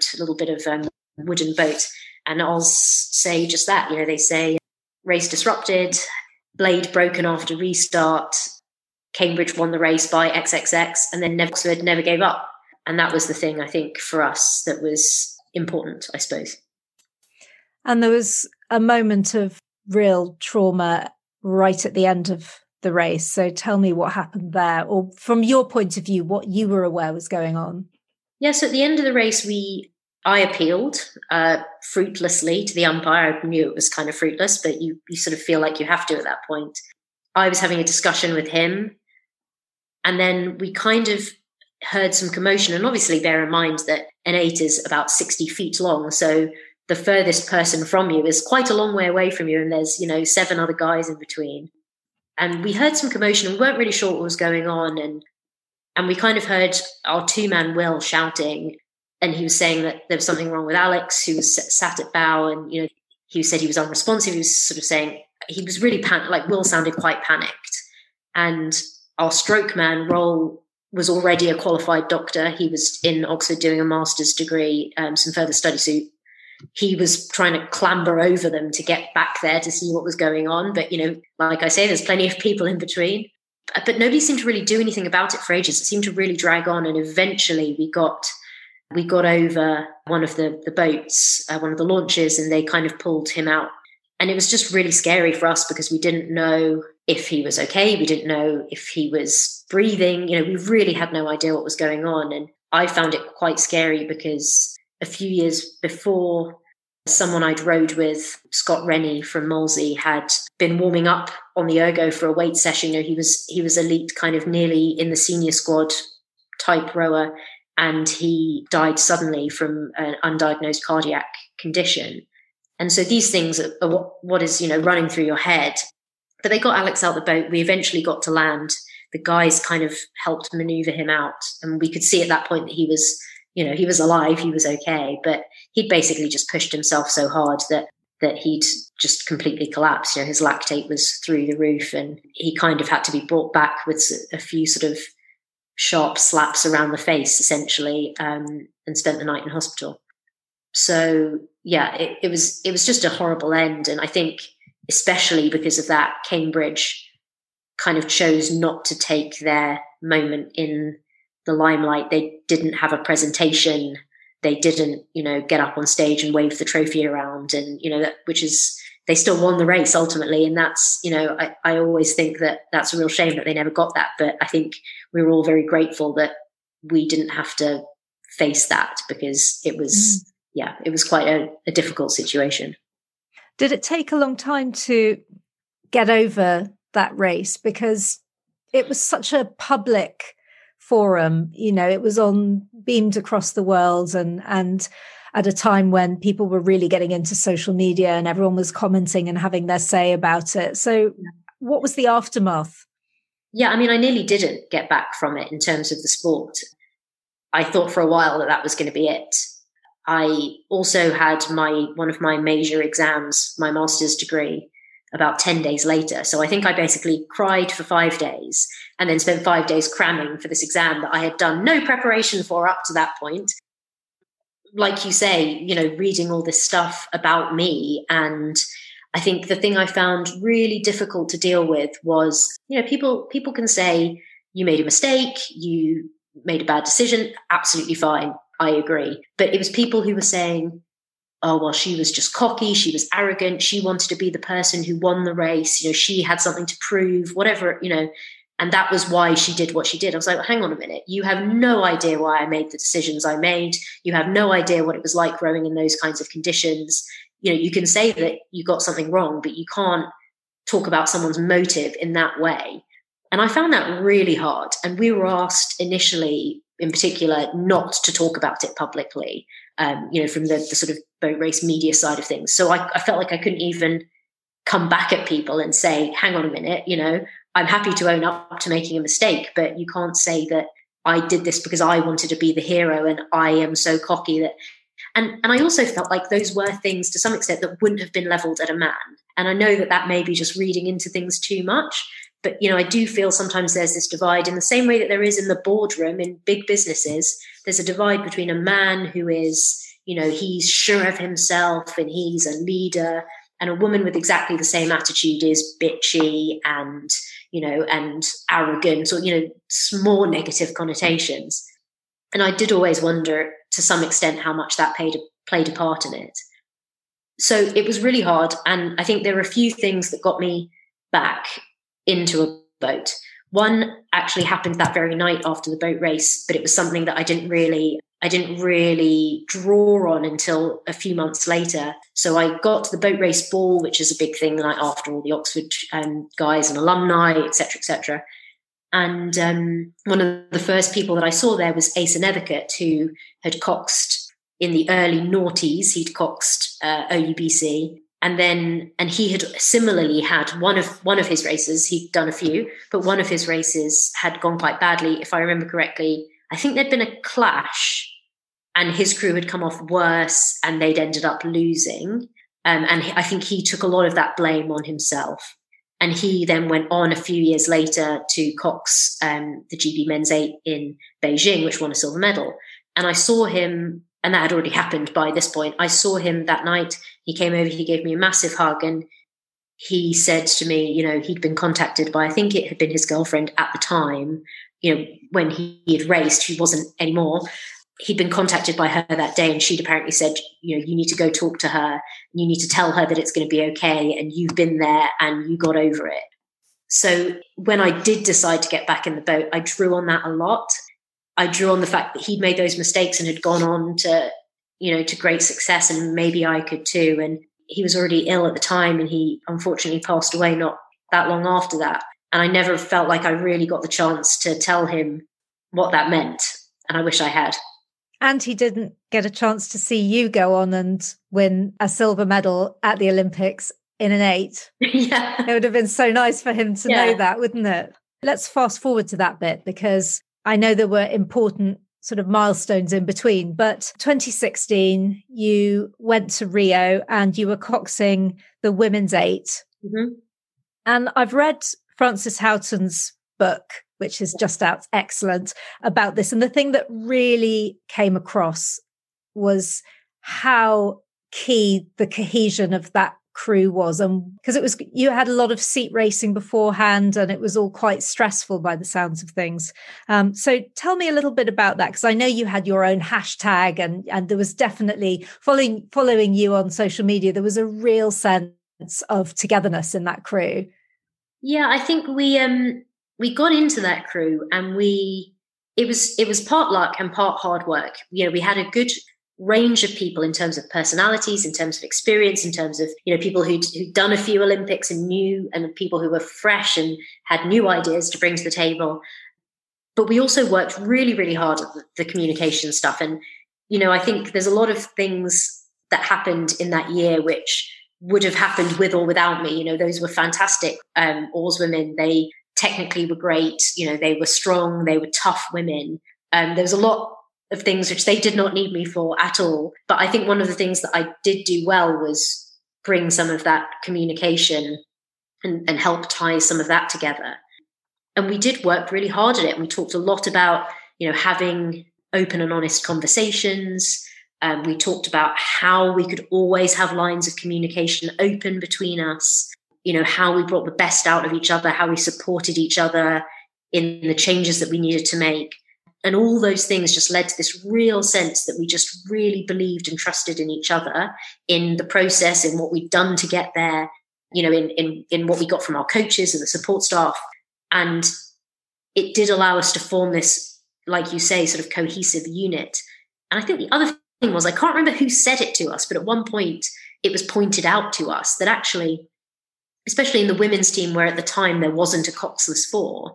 wooden boat. And I'll say just that, they say race disrupted, blade broken after restart, Cambridge won the race by XXX, and then Oxford never gave up. And that was the thing, I think, for us that was important, I suppose. And there was a moment of real trauma right at the end of the race. So tell me what happened there, or from your point of view, what you were aware was going on. Yes, at the end of the race, I appealed fruitlessly to the umpire. I knew it was kind of fruitless, but you sort of feel like you have to at that point. I was having a discussion with him, and then we kind of heard some commotion. And obviously bear in mind that an 8 is about 60 feet long. So the furthest person from you is quite a long way away from you. And there's, 7 other guys in between. And we heard some commotion and we weren't really sure what was going on. And we kind of heard our 2-man Will shouting. And he was saying that there was something wrong with Alex, who was sat at bow. And, he said he was unresponsive. He was sort of saying, he was really Will sounded quite panicked. And our stroke man, Roll, was already a qualified doctor. He was in Oxford doing a master's degree, some further study. So he was trying to clamber over them to get back there to see what was going on. But, like I say, there's plenty of people in between. But nobody seemed to really do anything about it for ages. It seemed to really drag on. And eventually we got over one of the boats, one of the launches, and they kind of pulled him out. And it was just really scary for us because we didn't know if he was okay. We didn't know if he was breathing. We really had no idea what was going on. And I found it quite scary because a few years before, someone I'd rowed with, Scott Rennie from Molesey, had been warming up on the ergo for a weight session. He was elite, kind of nearly in the senior squad type rower, and he died suddenly from an undiagnosed cardiac condition. And so these things are what is, running through your head. But they got Alex out the boat. We eventually got to land. The guys kind of helped maneuver him out. And we could see at that point that he was, he was alive. He was okay. But he'd basically just pushed himself so hard that he'd just completely collapsed. His lactate was through the roof, and he kind of had to be brought back with a few sort of sharp slaps around the face, essentially, and spent the night in hospital. So yeah, it was just a horrible end. And I think especially because of that, Cambridge kind of chose not to take their moment in the limelight. They didn't have a presentation. They didn't, get up on stage and wave the trophy around, and, they still won the race ultimately. And that's, I always think that that's a real shame that they never got that. But I think we were all very grateful that we didn't have to face that, because it was, it was quite a difficult situation. Did it take a long time to get over that race? Because it was such a public forum, it was beamed across the world, and at a time when people were really getting into social media and everyone was commenting and having their say about it. So what was the aftermath? Yeah, I mean, I nearly didn't get back from it in terms of the sport. I thought for a while that was going to be it. I also had one of my major exams, my master's degree, about 10 days later. So I think I basically cried for 5 days and then spent 5 days cramming for this exam that I had done no preparation for up to that point. Like you say, reading all this stuff about me. And I think the thing I found really difficult to deal with was, people can say you made a mistake, you made a bad decision. Absolutely fine. I agree. But it was people who were saying, oh, well, she was just cocky. She was arrogant. She wanted to be the person who won the race. She had something to prove, whatever, and that was why she did what she did. I was like, well, hang on a minute. You have no idea why I made the decisions I made. You have no idea what it was like rowing in those kinds of conditions. You can say that you got something wrong, but you can't talk about someone's motive in that way. And I found that really hard. And we were asked initially, in particular, not to talk about it publicly, from the sort of boat race media side of things. So I felt like I couldn't even come back at people and say, hang on a minute, I'm happy to own up to making a mistake, but you can't say that I did this because I wanted to be the hero and I am so cocky that. And I also felt like those were things to some extent that wouldn't have been leveled at a man. And I know that may be just reading into things too much. But, I do feel sometimes there's this divide in the same way that there is in the boardroom in big businesses. There's a divide between a man who is, he's sure of himself and he's a leader, and a woman with exactly the same attitude is bitchy and, and arrogant or, more negative connotations. And I did always wonder to some extent how much that played a part in it. So it was really hard. And I think there were a few things that got me back into a boat. One actually happened that very night after the boat race, but it was something that I didn't really draw on until a few months later. So I got to the boat race ball, which is a big thing, like after all the Oxford guys and alumni, etc., etc. And one of the first people that I saw there was Asa Nethercutt, who had coxed in the early noughties. He'd coxed OUBC. And he had similarly had one of his races. He'd done a few, but one of his races had gone quite badly. If I remember correctly, I think there'd been a clash and his crew had come off worse and they'd ended up losing. And I think he took a lot of that blame on himself. And he then went on a few years later to cox the GB Men's 8 in Beijing, which won a silver medal. And I saw him, and that had already happened by this point. I saw him that night. He came over, he gave me a massive hug, and he said to me, he'd been contacted by, I think it had been his girlfriend at the time, when he had raced, he wasn't anymore. He'd been contacted by her that day, and she'd apparently said, you need to go talk to her, and you need to tell her that it's going to be okay, and you've been there and you got over it. So when I did decide to get back in the boat, I drew on that a lot. I drew on the fact that he'd made those mistakes and had gone on to, to great success, and maybe I could too. And he was already ill at the time, and he unfortunately passed away not that long after that. And I never felt like I really got the chance to tell him what that meant. And I wish I had. And he didn't get a chance to see you go on and win a silver medal at the Olympics in an 8. Yeah. It would have been so nice for him to know that, wouldn't it? Let's fast forward to that bit, because I know there were important sort of milestones in between. But 2016, you went to Rio and you were coxing the women's 8. Mm-hmm. And I've read Frances Houghton's book, which is just out, excellent, about this. And the thing that really came across was how key the cohesion of that crew was. And because you had a lot of seat racing beforehand, and it was all quite stressful by the sounds of things. So tell me a little bit about that, because I know you had your own hashtag, and there was definitely following you on social media, there was a real sense of togetherness in that crew. Yeah, I think we got into that crew, and it was part luck and part hard work. We had a good range of people in terms of personalities, in terms of experience, in terms of people who'd done a few Olympics and people who were fresh and had new ideas to bring to the table. But we also worked really, really hard at the communication stuff. And I think there's a lot of things that happened in that year which would have happened with or without me. Those were fantastic oarswomen. They technically were great. You know, they were strong, they were tough women. There was a lot of things which they did not need me for at all. But I think one of the things that I did do well was bring some of that communication and help tie some of that together. And we did work really hard at it. And we talked a lot about, you know, having open and honest conversations. We talked about how we could always have lines of communication open between us, you know, how we brought the best out of each other, how we supported each other in the changes that we needed to make. And all those things just led to this real sense that we just really believed and trusted in each other, in the process, in what we'd done to get there, you know, in what we got from our coaches and the support staff. And it did allow us to form this, like you say, sort of cohesive unit. And I think the other thing was, I can't remember who said it to us, but at one point it was pointed out to us that actually, especially in the women's team, where at the time there wasn't a Coxless 4,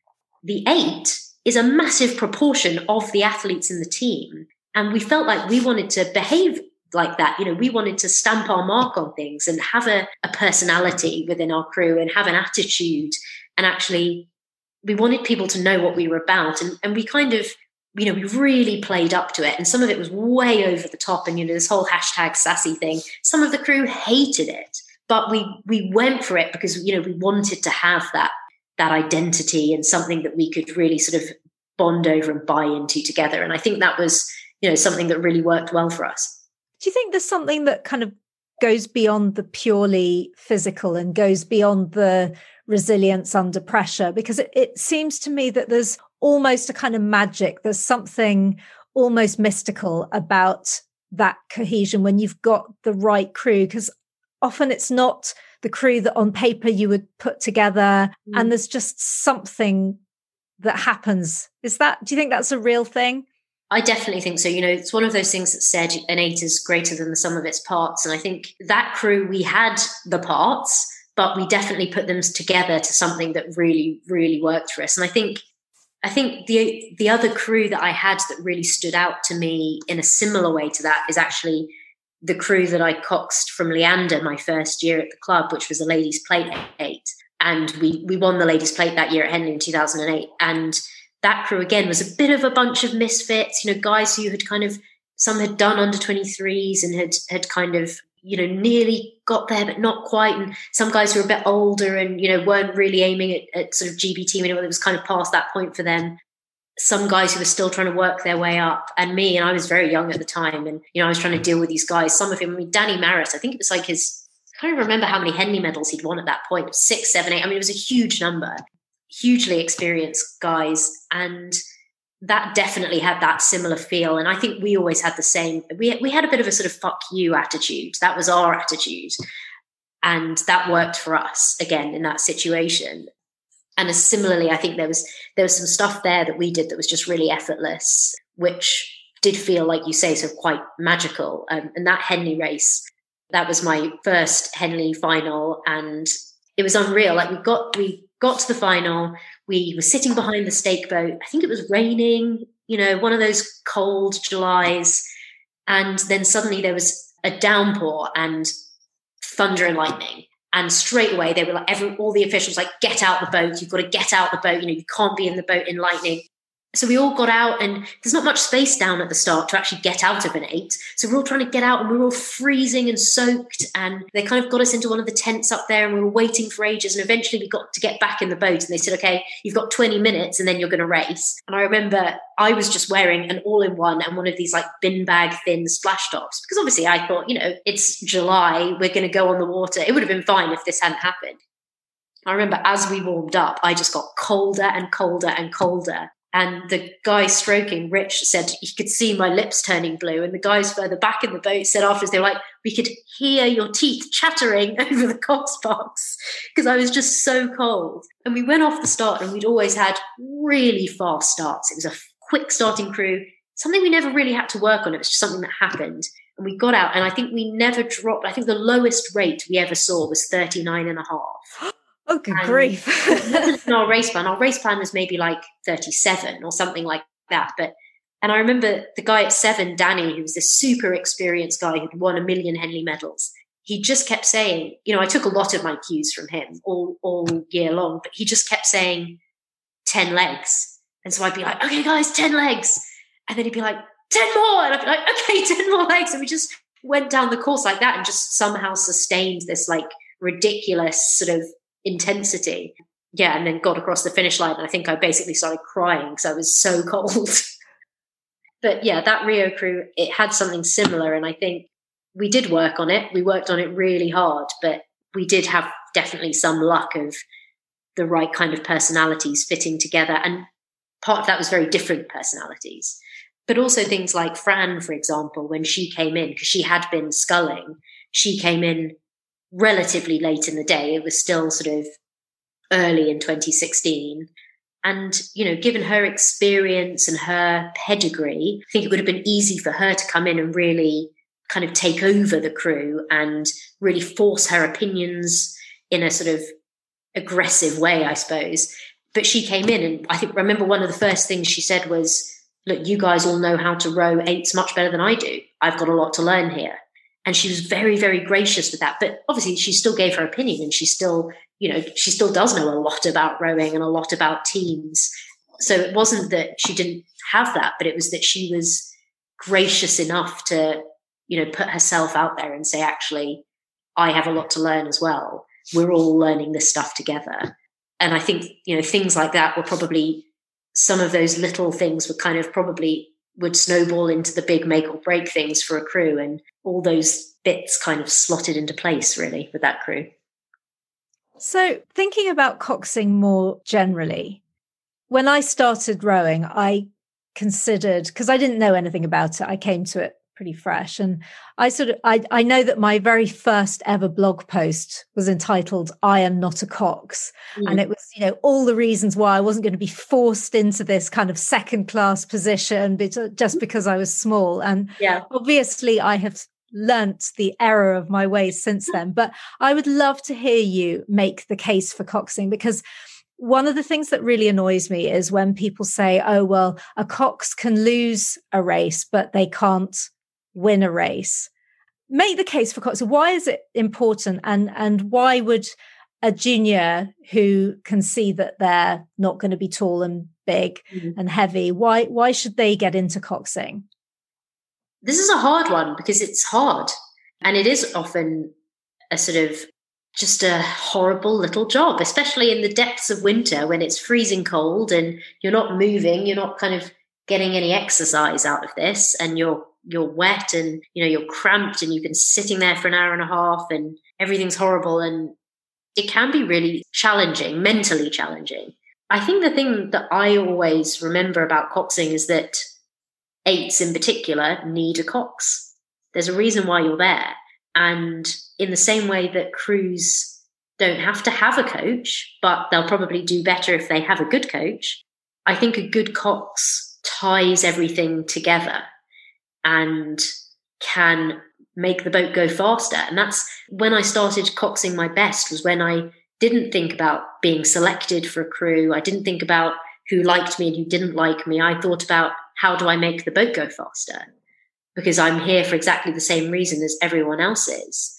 the 8 is a massive proportion of the athletes in the team. And we felt like we wanted to behave like that. You know, we wanted to stamp our mark on things and have a personality within our crew and have an attitude. And actually, we wanted people to know what we were about. And we kind of, you know, we really played up to it. And some of it was way over the top. And, you know, this whole hashtag sassy thing, some of the crew hated it. But we went for it because, you know, we wanted to have that identity and something that we could really sort of bond over and buy into together. And I think that was, you know, something that really worked well for us. Do you think there's something that kind of goes beyond the purely physical and goes beyond the resilience under pressure? Because it seems to me that there's almost a kind of magic. There's something almost mystical about that cohesion when you've got the right crew, because often it's not the crew that on paper you would put together, and there's just something that happens. Do you think that's a real thing? I definitely think so. You know, it's one of those things that said an 8 is greater than the sum of its parts. And I think that crew, we had the parts, but we definitely put them together to something that really, really worked for us. And I think the other crew that I had that really stood out to me in a similar way to that is actually the crew that I coxed from Leander my first year at the club, which was the Ladies' Plate 8. And we won the Ladies' Plate that year at Henley in 2008. And that crew, again, was a bit of a bunch of misfits, you know, guys who had kind of, some had done under 23s and had kind of, you know, nearly got there, but not quite. And some guys who were a bit older and, you know, weren't really aiming at sort of GBT, it was kind of past that point for them. Some guys who were still trying to work their way up, and me, and I was very young at the time, and, you know, I was trying to deal with these guys. Some of them, I mean, Danny Maris, I think it was like I can't remember how many Henley medals he'd won at that point, 6, 7, 8. I mean, it was a huge number, hugely experienced guys. And that definitely had that similar feel. And I think we always had the same, we had a bit of a sort of fuck you attitude. That was our attitude. And that worked for us, again, in that situation. And similarly, I think there was some stuff there that we did that was just really effortless, which did feel, like you say, sort of quite magical. And that Henley race, that was my first Henley final, and it was unreal. Like we got to the final, we were sitting behind the stake boat. I think it was raining, you know, one of those cold Julys. And then suddenly there was a downpour and thunder and lightning. And straight away, they were like, all the officials like, get out the boat. You've got to get out the boat. You know, you can't be in the boat in lightning. So we all got out, and there's not much space down at the start to actually get out of an 8. So we're all trying to get out, and we were all freezing and soaked. And they kind of got us into one of the tents up there, and we were waiting for ages. And eventually we got to get back in the boat, and they said, okay, you've got 20 minutes and then you're going to race. And I remember I was just wearing an all-in-one and one of these like bin bag thin splash tops, because obviously I thought, you know, it's July, we're going to go on the water. It would have been fine if this hadn't happened. I remember as we warmed up, I just got colder and colder and colder. And the guy stroking, Rich, said he could see my lips turning blue. And the guys further back in the boat said afterwards, they were like, we could hear your teeth chattering over the cox box, because I was just so cold. And we went off the start, and we'd always had really fast starts. It was a quick starting crew, something we never really had to work on. It was just something that happened. And we got out, and I think we never dropped. I think the lowest rate we ever saw was 39.5. Oh, good grief. Our race plan was maybe like 37 or something like that. And I remember the guy at 7, Danny, who was this super experienced guy who'd won 1 million Henley medals. he just kept saying, I took a lot of my cues from him all year long, but he just kept saying 10 legs. And so I'd be like, okay, guys, 10 legs. And then he'd be like, 10 more. And I'd be like, okay, 10 more legs. And we just went down the course like that and just somehow sustained this like ridiculous sort of intensity. Yeah. And then got across the finish line. And I think I basically started crying because I was so cold. But yeah, that Rio crew, it had something similar. And I think we did work on it. We worked on it really hard, but we did have definitely some luck of the right kind of personalities fitting together. And part of that was very different personalities. But also things like Fran, for example, when she came in, because she had been sculling, she came in relatively late in the day. It was still sort of early in 2016. And, given her experience and her pedigree, I think it would have been easy for her to come in and really kind of take over the crew and really force her opinions in a sort of aggressive way, I suppose. But she came in and I remember one of the first things she said was, look, you guys all know how to row eights much better than I do. I've got a lot to learn here. And she was very, very gracious with that. But obviously she still gave her opinion and she still does know a lot about rowing and a lot about teams. So it wasn't that she didn't have that, but it was that she was gracious enough to, put herself out there and say, actually, I have a lot to learn as well. We're all learning this stuff together. And I think, things like that were probably some of those little things were kind of probably would snowball into the big make or break things for a crew. And all those bits kind of slotted into place really with that crew. So thinking about coxing more generally, when I started rowing, I considered, because I didn't know anything about it, I came to it pretty fresh. And I know that my very first ever blog post was entitled, I Am Not a Cox. And it was, all the reasons why I wasn't going to be forced into this kind of second class position just because I was small. And obviously I have learnt the error of my ways since then. But I would love to hear you make the case for coxing, because one of the things that really annoys me is when people say, oh, well, a cox can lose a race, but they can't win a race. Make the case for coxing. Why is it important? And why would a junior who can see that they're not going to be tall and big and heavy, why should they get into coxing? This is a hard one because it's hard. And it is often a sort of just a horrible little job, especially in the depths of winter when it's freezing cold and you're not moving, you're not kind of getting any exercise out of this, and you're wet and you're cramped and you've been sitting there for an hour and a half and everything's horrible, and it can be really challenging, mentally challenging. I think the thing that I always remember about coxing is that eights in particular need a cox. There's a reason why you're there. And in the same way that crews don't have to have a coach, but they'll probably do better if they have a good coach, I think a good cox ties everything together and can make the boat go faster. And that's when I started coxing my best, was when I didn't think about being selected for a crew. I didn't think about who liked me and who didn't like me. I thought about, how do I make the boat go faster? Because I'm here for exactly the same reason as everyone else is.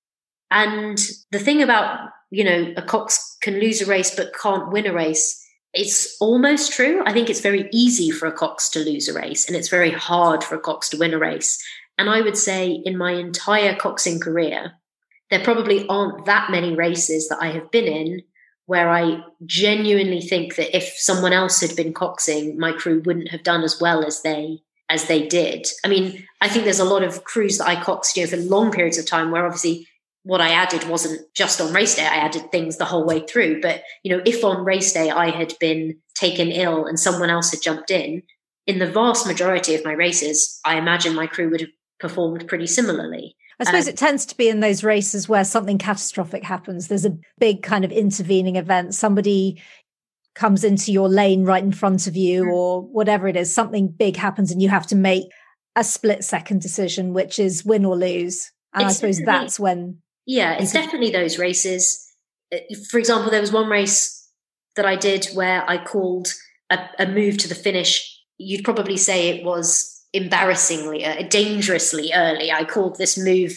And the thing about, a cox can lose a race but can't win a race, it's almost true. I think it's very easy for a cox to lose a race and it's very hard for a cox to win a race. And I would say in my entire coxing career, there probably aren't that many races that I have been in where I genuinely think that if someone else had been coxing, my crew wouldn't have done as well as they did. I mean, I think there's a lot of crews that I coxed, for long periods of time where obviously what I added wasn't just on race day. I added things the whole way through. But, if on race day I had been taken ill and someone else had jumped in the vast majority of my races, I imagine my crew would have performed pretty similarly. I suppose it tends to be in those races where something catastrophic happens. There's a big kind of intervening event. Somebody comes into your lane right in front of you or whatever it is. Something big happens and you have to make a split-second decision, which is win or lose. And I suppose that's when... Yeah, it's definitely those races. For example, there was one race that I did where I called a move to the finish. You'd probably say it was embarrassingly, dangerously early. I called this move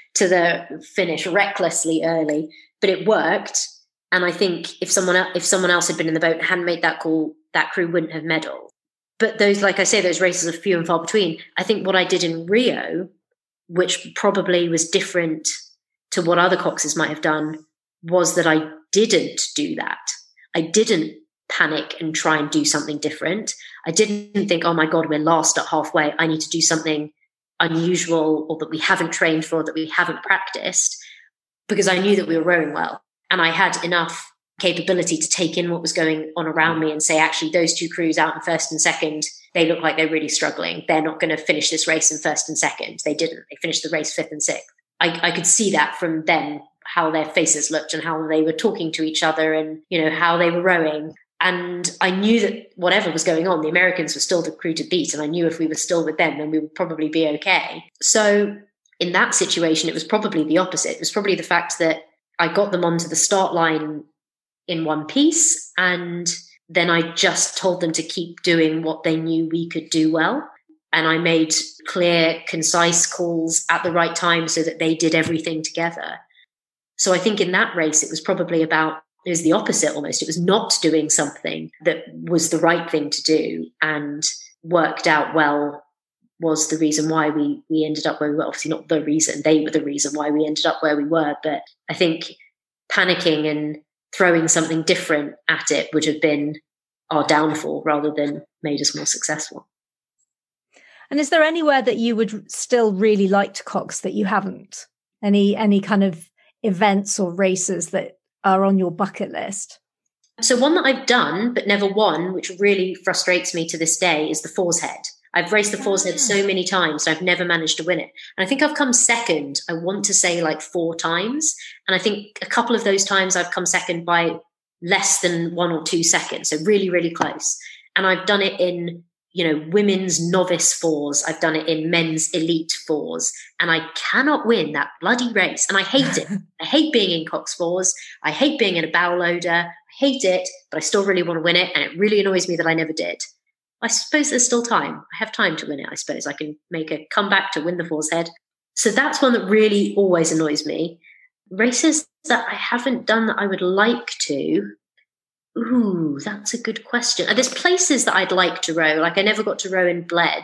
to the finish recklessly early, but it worked. And I think if someone else had been in the boat and hadn't made that call, that crew wouldn't have medalled. But those, like I say, those races are few and far between. I think what I did in Rio, which probably was different to what other coxes might have done, was that I didn't do that. I didn't panic and try and do something different. I didn't think, oh my God, we're last at halfway, I need to do something unusual or that we haven't trained for, that we haven't practiced, because I knew that we were rowing well. And I had enough capability to take in what was going on around me and say, actually, those two crews out in first and second, they look like they're really struggling. They're not going to finish this race in first and second. They didn't. They finished the race fifth and sixth. I could see that from them, how their faces looked and how they were talking to each other and, how they were rowing. And I knew that whatever was going on, the Americans were still the crew to beat. And I knew if we were still with them, then we would probably be okay. So in that situation, it was probably the opposite. It was probably the fact that I got them onto the start line in one piece. And then I just told them to keep doing what they knew we could do well. And I made clear, concise calls at the right time so that they did everything together. So I think in that race, it was probably it was the opposite almost. It was not doing something that was the right thing to do and worked out well was the reason why we ended up where we were. Obviously not the reason, they were the reason why we ended up where we were. But I think panicking and throwing something different at it would have been our downfall rather than made us more successful. And is there anywhere that you would still really like to cox that you haven't? Any kind of events or races that are on your bucket list? So one that I've done but never won, which really frustrates me to this day, is the Fours Head. I've raced the Fours Head so many times, and I've never managed to win it. And I think I've come second, I want to say 4 times. And I think a couple of those times I've come second by less than 1 or 2 seconds. So really, really close. And I've done it in, women's novice fours. I've done it in men's elite fours. And I cannot win that bloody race. And I hate it. I hate being in Cox Fours. I hate being in a bow loader. I hate it, but I still really want to win it. And it really annoys me that I never did. I suppose there's still time. I have time to win it, I suppose. I can make a comeback to win the Fours Head. So that's one that really always annoys me. Races that I haven't done that I would like to. Ooh, that's a good question. There's places that I'd like to row. I never got to row in Bled.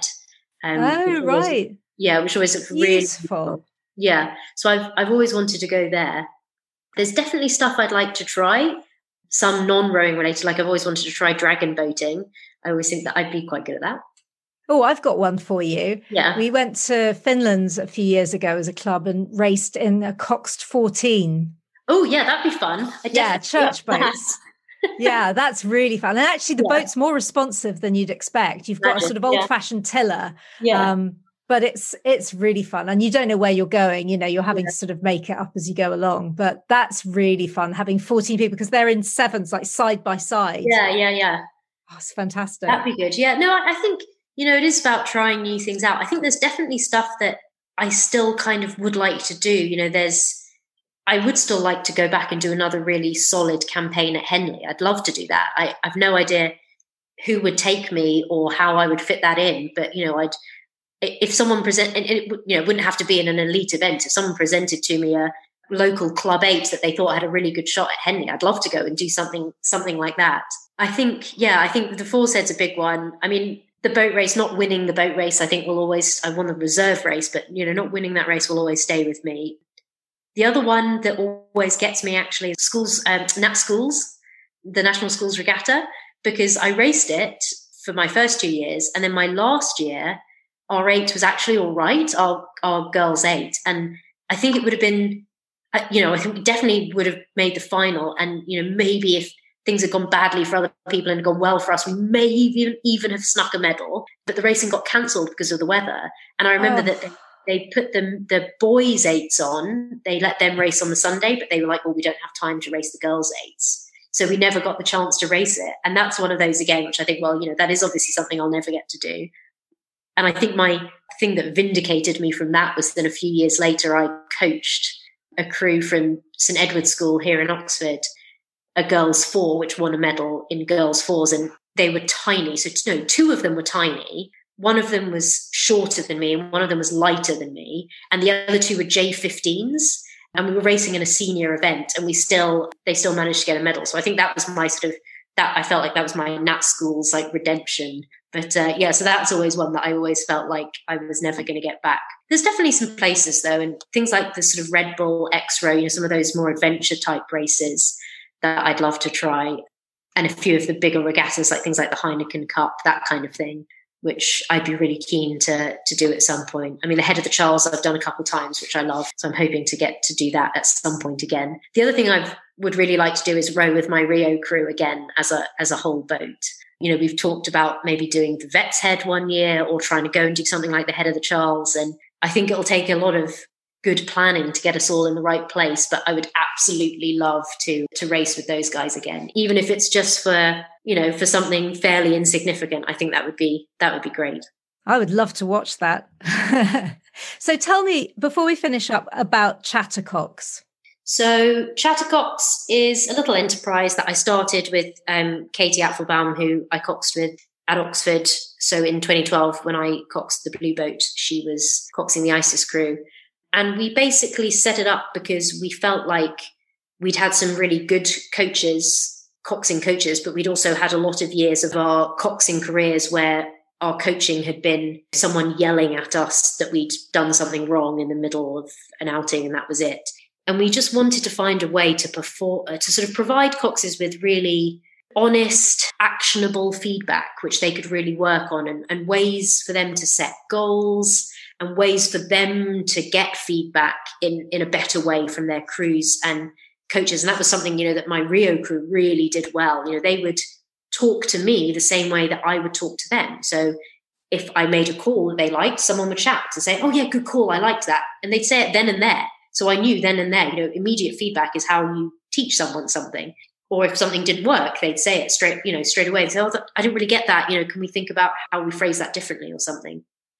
Right. Which always really useful. Yeah. So I've always wanted to go there. There's definitely stuff I'd like to try. Some non-rowing related, I've always wanted to try dragon boating. I always think that I'd be quite good at that. Oh, I've got one for you. Yeah. We went to Finland a few years ago as a club and raced in a Coxed 14. Oh, yeah, that'd be fun. Church boats. Yeah, that's really fun. And actually the boat's more responsive than you'd expect. You've got a sort of old-fashioned tiller. Yeah. But it's really fun. And you don't know where you're going. You're having to sort of make it up as you go along. But that's really fun, having 14 people, because they're in sevens, side by side. Yeah. Oh, it's fantastic. That'd be good. Yeah, no, I think, it is about trying new things out. I think there's definitely stuff that I still kind of would like to do. I would still like to go back and do another really solid campaign at Henley. I'd love to do that. I've no idea who would take me or how I would fit that in. But, if someone it wouldn't have to be in an elite event. If someone presented to me a local Club 8 that they thought had a really good shot at Henley, I'd love to go and do something like that. I think the Fours Head's a big one. I mean, the boat race, not winning the boat race, I think I won the reserve race, but, not winning that race will always stay with me. The other one that always gets me actually is schools, Nat Schools, the National Schools Regatta, because I raced it for my first 2 years. And then my last year, our 8 was actually all right, our girls 8. And I think it would have been, I think we definitely would have made the final. And, maybe if things had gone badly for other people and gone well for us, we may even have snuck a medal. But the racing got cancelled because of the weather. And I remember that they put the boys' 8s on. They let them race on the Sunday, but they were like, well, we don't have time to race the girls' 8s. So we never got the chance to race it. And that's one of those, again, which I think, well, that is obviously something I'll never get to do. And I think my thing that vindicated me from that was then a few years later, I coached a crew from St Edward's School here in Oxford, a girls' 4, which won a medal in girls' 4s. And they were tiny. So 2 of them were tiny. one of them was shorter than me and one of them was lighter than me. And the other two were J15s. And we were racing in a senior event and they still managed to get a medal. So I think that was my I felt like that was my Nat Schools like redemption. But so that's always one that I always felt like I was never going to get back. There's definitely some places though, and things like the sort of Red Bull X-Row, some of those more adventure type races that I'd love to try. And a few of the bigger regattas, like things like the Heineken Cup, that kind of thing, which I'd be really keen to do at some point. I mean, the Head of the Charles I've done a couple of times, which I love. So I'm hoping to get to do that at some point again. The other thing I would really like to do is row with my Rio crew again as a whole boat. We've talked about maybe doing the Vet's Head one year or trying to go and do something like the Head of the Charles. And I think it'll take a lot of good planning to get us all in the right place, but I would absolutely love to race with those guys again, even if it's just for something fairly insignificant. I think that would be great. I would love to watch that. So tell me, before we finish up, about Chattercox. So Chattercox is a little enterprise that I started with Katie Apfelbaum, who I coxed with at Oxford. So in 2012, when I coxed the Blue Boat, she was coxing the ISIS crew. And we basically set it up because we felt like we'd had some really good coxing coaches, but we'd also had a lot of years of our coxing careers where our coaching had been someone yelling at us that we'd done something wrong in the middle of an outing, and that was it. And we just wanted to find a way to sort of provide coxes with really honest, actionable feedback, which they could really work on, and ways for them to set goals and ways for them to get feedback in a better way from their crews and coaches. And that was something, that my Rio crew really did well. They would talk to me the same way that I would talk to them. So if I made a call that they liked, someone would shout and say, "Oh yeah, good call, I liked that." And they'd say it then and there. So I knew then and there, immediate feedback is how you teach someone something. Or if something didn't work, they'd say it straight away. They'd say, "Oh, I didn't really get that. Can we think about how we phrase that differently or something?"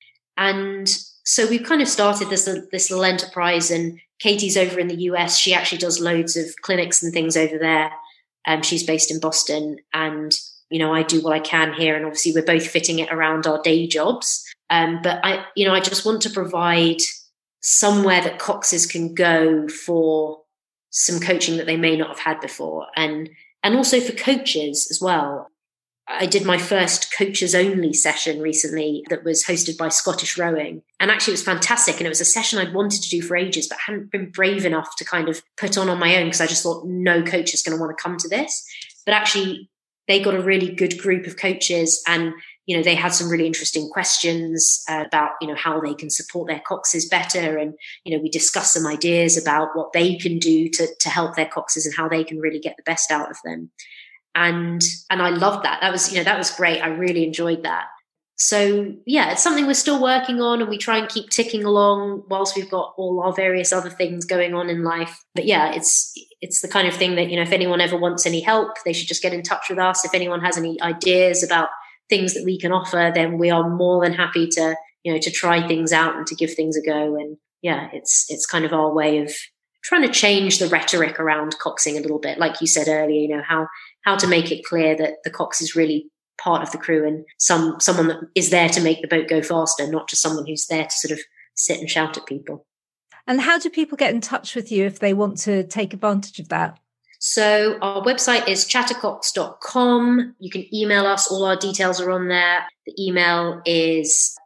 And so we've kind of started this little enterprise, and Katie's over in the US. She actually does loads of clinics and things over there. She's based in Boston, and, I do what I can here. And obviously we're both fitting it around our day jobs. But I just want to provide somewhere that coxes can go for some coaching that they may not have had before. And also for coaches as well. I did my first coaches only session recently that was hosted by Scottish Rowing. And actually it was fantastic. And it was a session I'd wanted to do for ages, but hadn't been brave enough to kind of put on my own because I just thought no coach is going to want to come to this. But actually they got a really good group of coaches, and, they had some really interesting questions about, how they can support their coxes better. And, we discussed some ideas about what they can do to help their coxes and how they can really get the best out of them. And I loved that. That was great. I really enjoyed that. So yeah, it's something we're still working on, and we try and keep ticking along whilst we've got all our various other things going on in life. But yeah, it's the kind of thing that, if anyone ever wants any help, they should just get in touch with us. If anyone has any ideas about things that we can offer, then we are more than happy to try things out and to give things a go. And yeah, it's kind of our way of trying to change the rhetoric around coxing a little bit. Like you said earlier, how to make it clear that the cox is really part of the crew and someone that is there to make the boat go faster, not just someone who's there to sort of sit and shout at people. And how do people get in touch with you if they want to take advantage of that? So our website is chattercox.com. You can email us. All our details are on there. The email is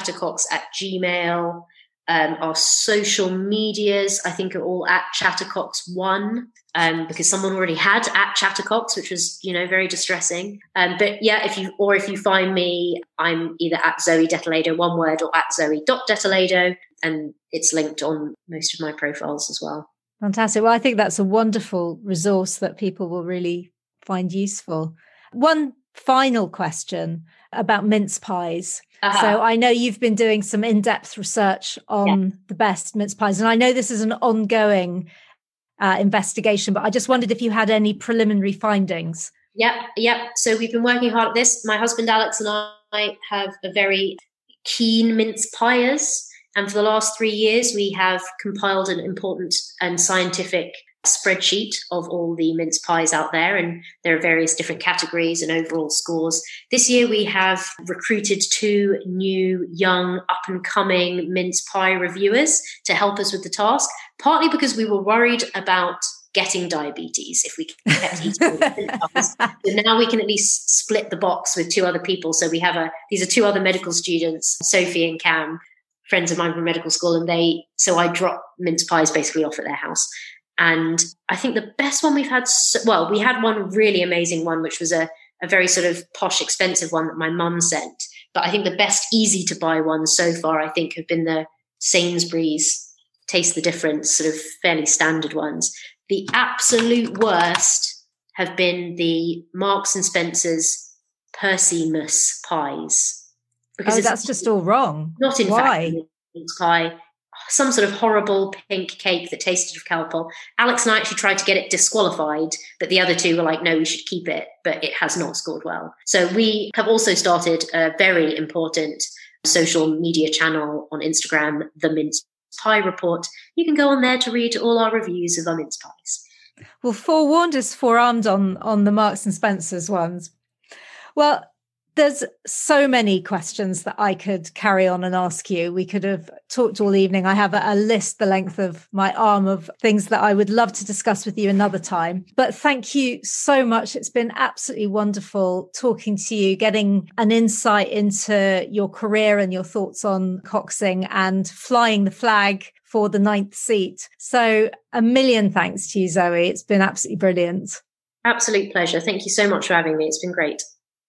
chattercox@gmail.com. Our social medias, I think, are all at Chattercox1, because someone already had at Chattercox, which was, very distressing. But yeah, if you find me, I'm either at Zoe Detoledo, one word, or at Zoe.Detoledo, and it's linked on most of my profiles as well. Fantastic. Well, I think that's a wonderful resource that people will really find useful. One final question about mince pies. Uh-huh. So I know you've been doing some in-depth research on the best mince pies, and I know this is an ongoing investigation, but I just wondered if you had any preliminary findings. Yep. So we've been working hard at this. My husband Alex and I have a very keen mince piers, and for the last 3 years we have compiled an important and scientific spreadsheet of all the mince pies out there, and there are various different categories and overall scores. This year we have recruited 2 new young up-and-coming mince pie reviewers to help us with the task, partly because we were worried about getting diabetes if we kept eating mince pies. So now we can at least split the box with 2 other people. So we have these are 2 other medical students, Sophie and Cam, friends of mine from medical school, and so I drop mince pies basically off at their house. And I think the best one we've had, we had one really amazing one, which was a very sort of posh, expensive one that my mum sent. But I think the best easy to buy ones so far, I think, have been the Sainsbury's Taste the Difference, sort of fairly standard ones. The absolute worst have been the Marks and Spencer's Percy-Mus pies. Because that's just all wrong. Not in fact mince pie. Some sort of horrible pink cake that tasted of Calpol. Alex and I actually tried to get it disqualified, but the other 2 were like, no, we should keep it, but it has not scored well. So we have also started a very important social media channel on Instagram, The Mince Pie Report. You can go on there to read all our reviews of our mince pies. Well, forewarned is forearmed on the Marks and Spencer's ones. Well, there's so many questions that I could carry on and ask you. We could have talked all evening. I have a list the length of my arm of things that I would love to discuss with you another time. But thank you so much. It's been absolutely wonderful talking to you, getting an insight into your career and your thoughts on coxing and flying the flag for the 9th seat. So a million thanks to you, Zoe. It's been absolutely brilliant. Absolute pleasure. Thank you so much for having me. It's been great.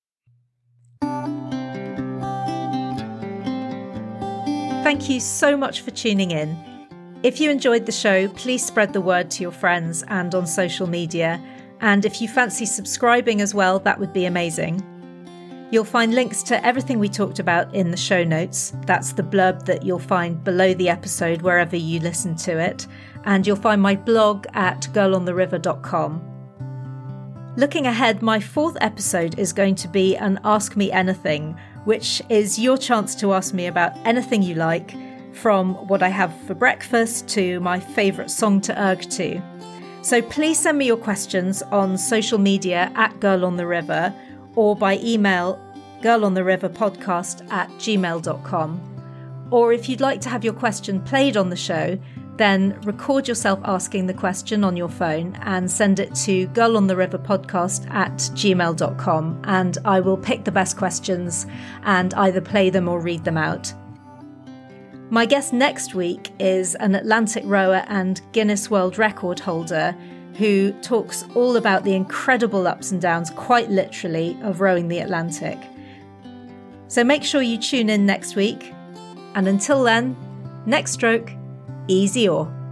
Thank you so much for tuning in. If you enjoyed the show, please spread the word to your friends and on social media. And if you fancy subscribing as well, that would be amazing. You'll find links to everything we talked about in the show notes. That's the blurb that you'll find below the episode wherever you listen to it. And you'll find my blog at girlontheriver.com. Looking ahead, my 4th episode is going to be an Ask Me Anything, which is your chance to ask me about anything you like, from what I have for breakfast to my favourite song to erg to. So please send me your questions on social media at Girl on the River or by email girlontheriverpodcast@gmail.com. Or if you'd like to have your question played on the show, then record yourself asking the question on your phone and send it to girlontheriverpodcast@gmail.com, and I will pick the best questions and either play them or read them out. My guest next week is an Atlantic rower and Guinness World Record holder who talks all about the incredible ups and downs, quite literally, of rowing the Atlantic. So make sure you tune in next week. And until then, next stroke, easy oar.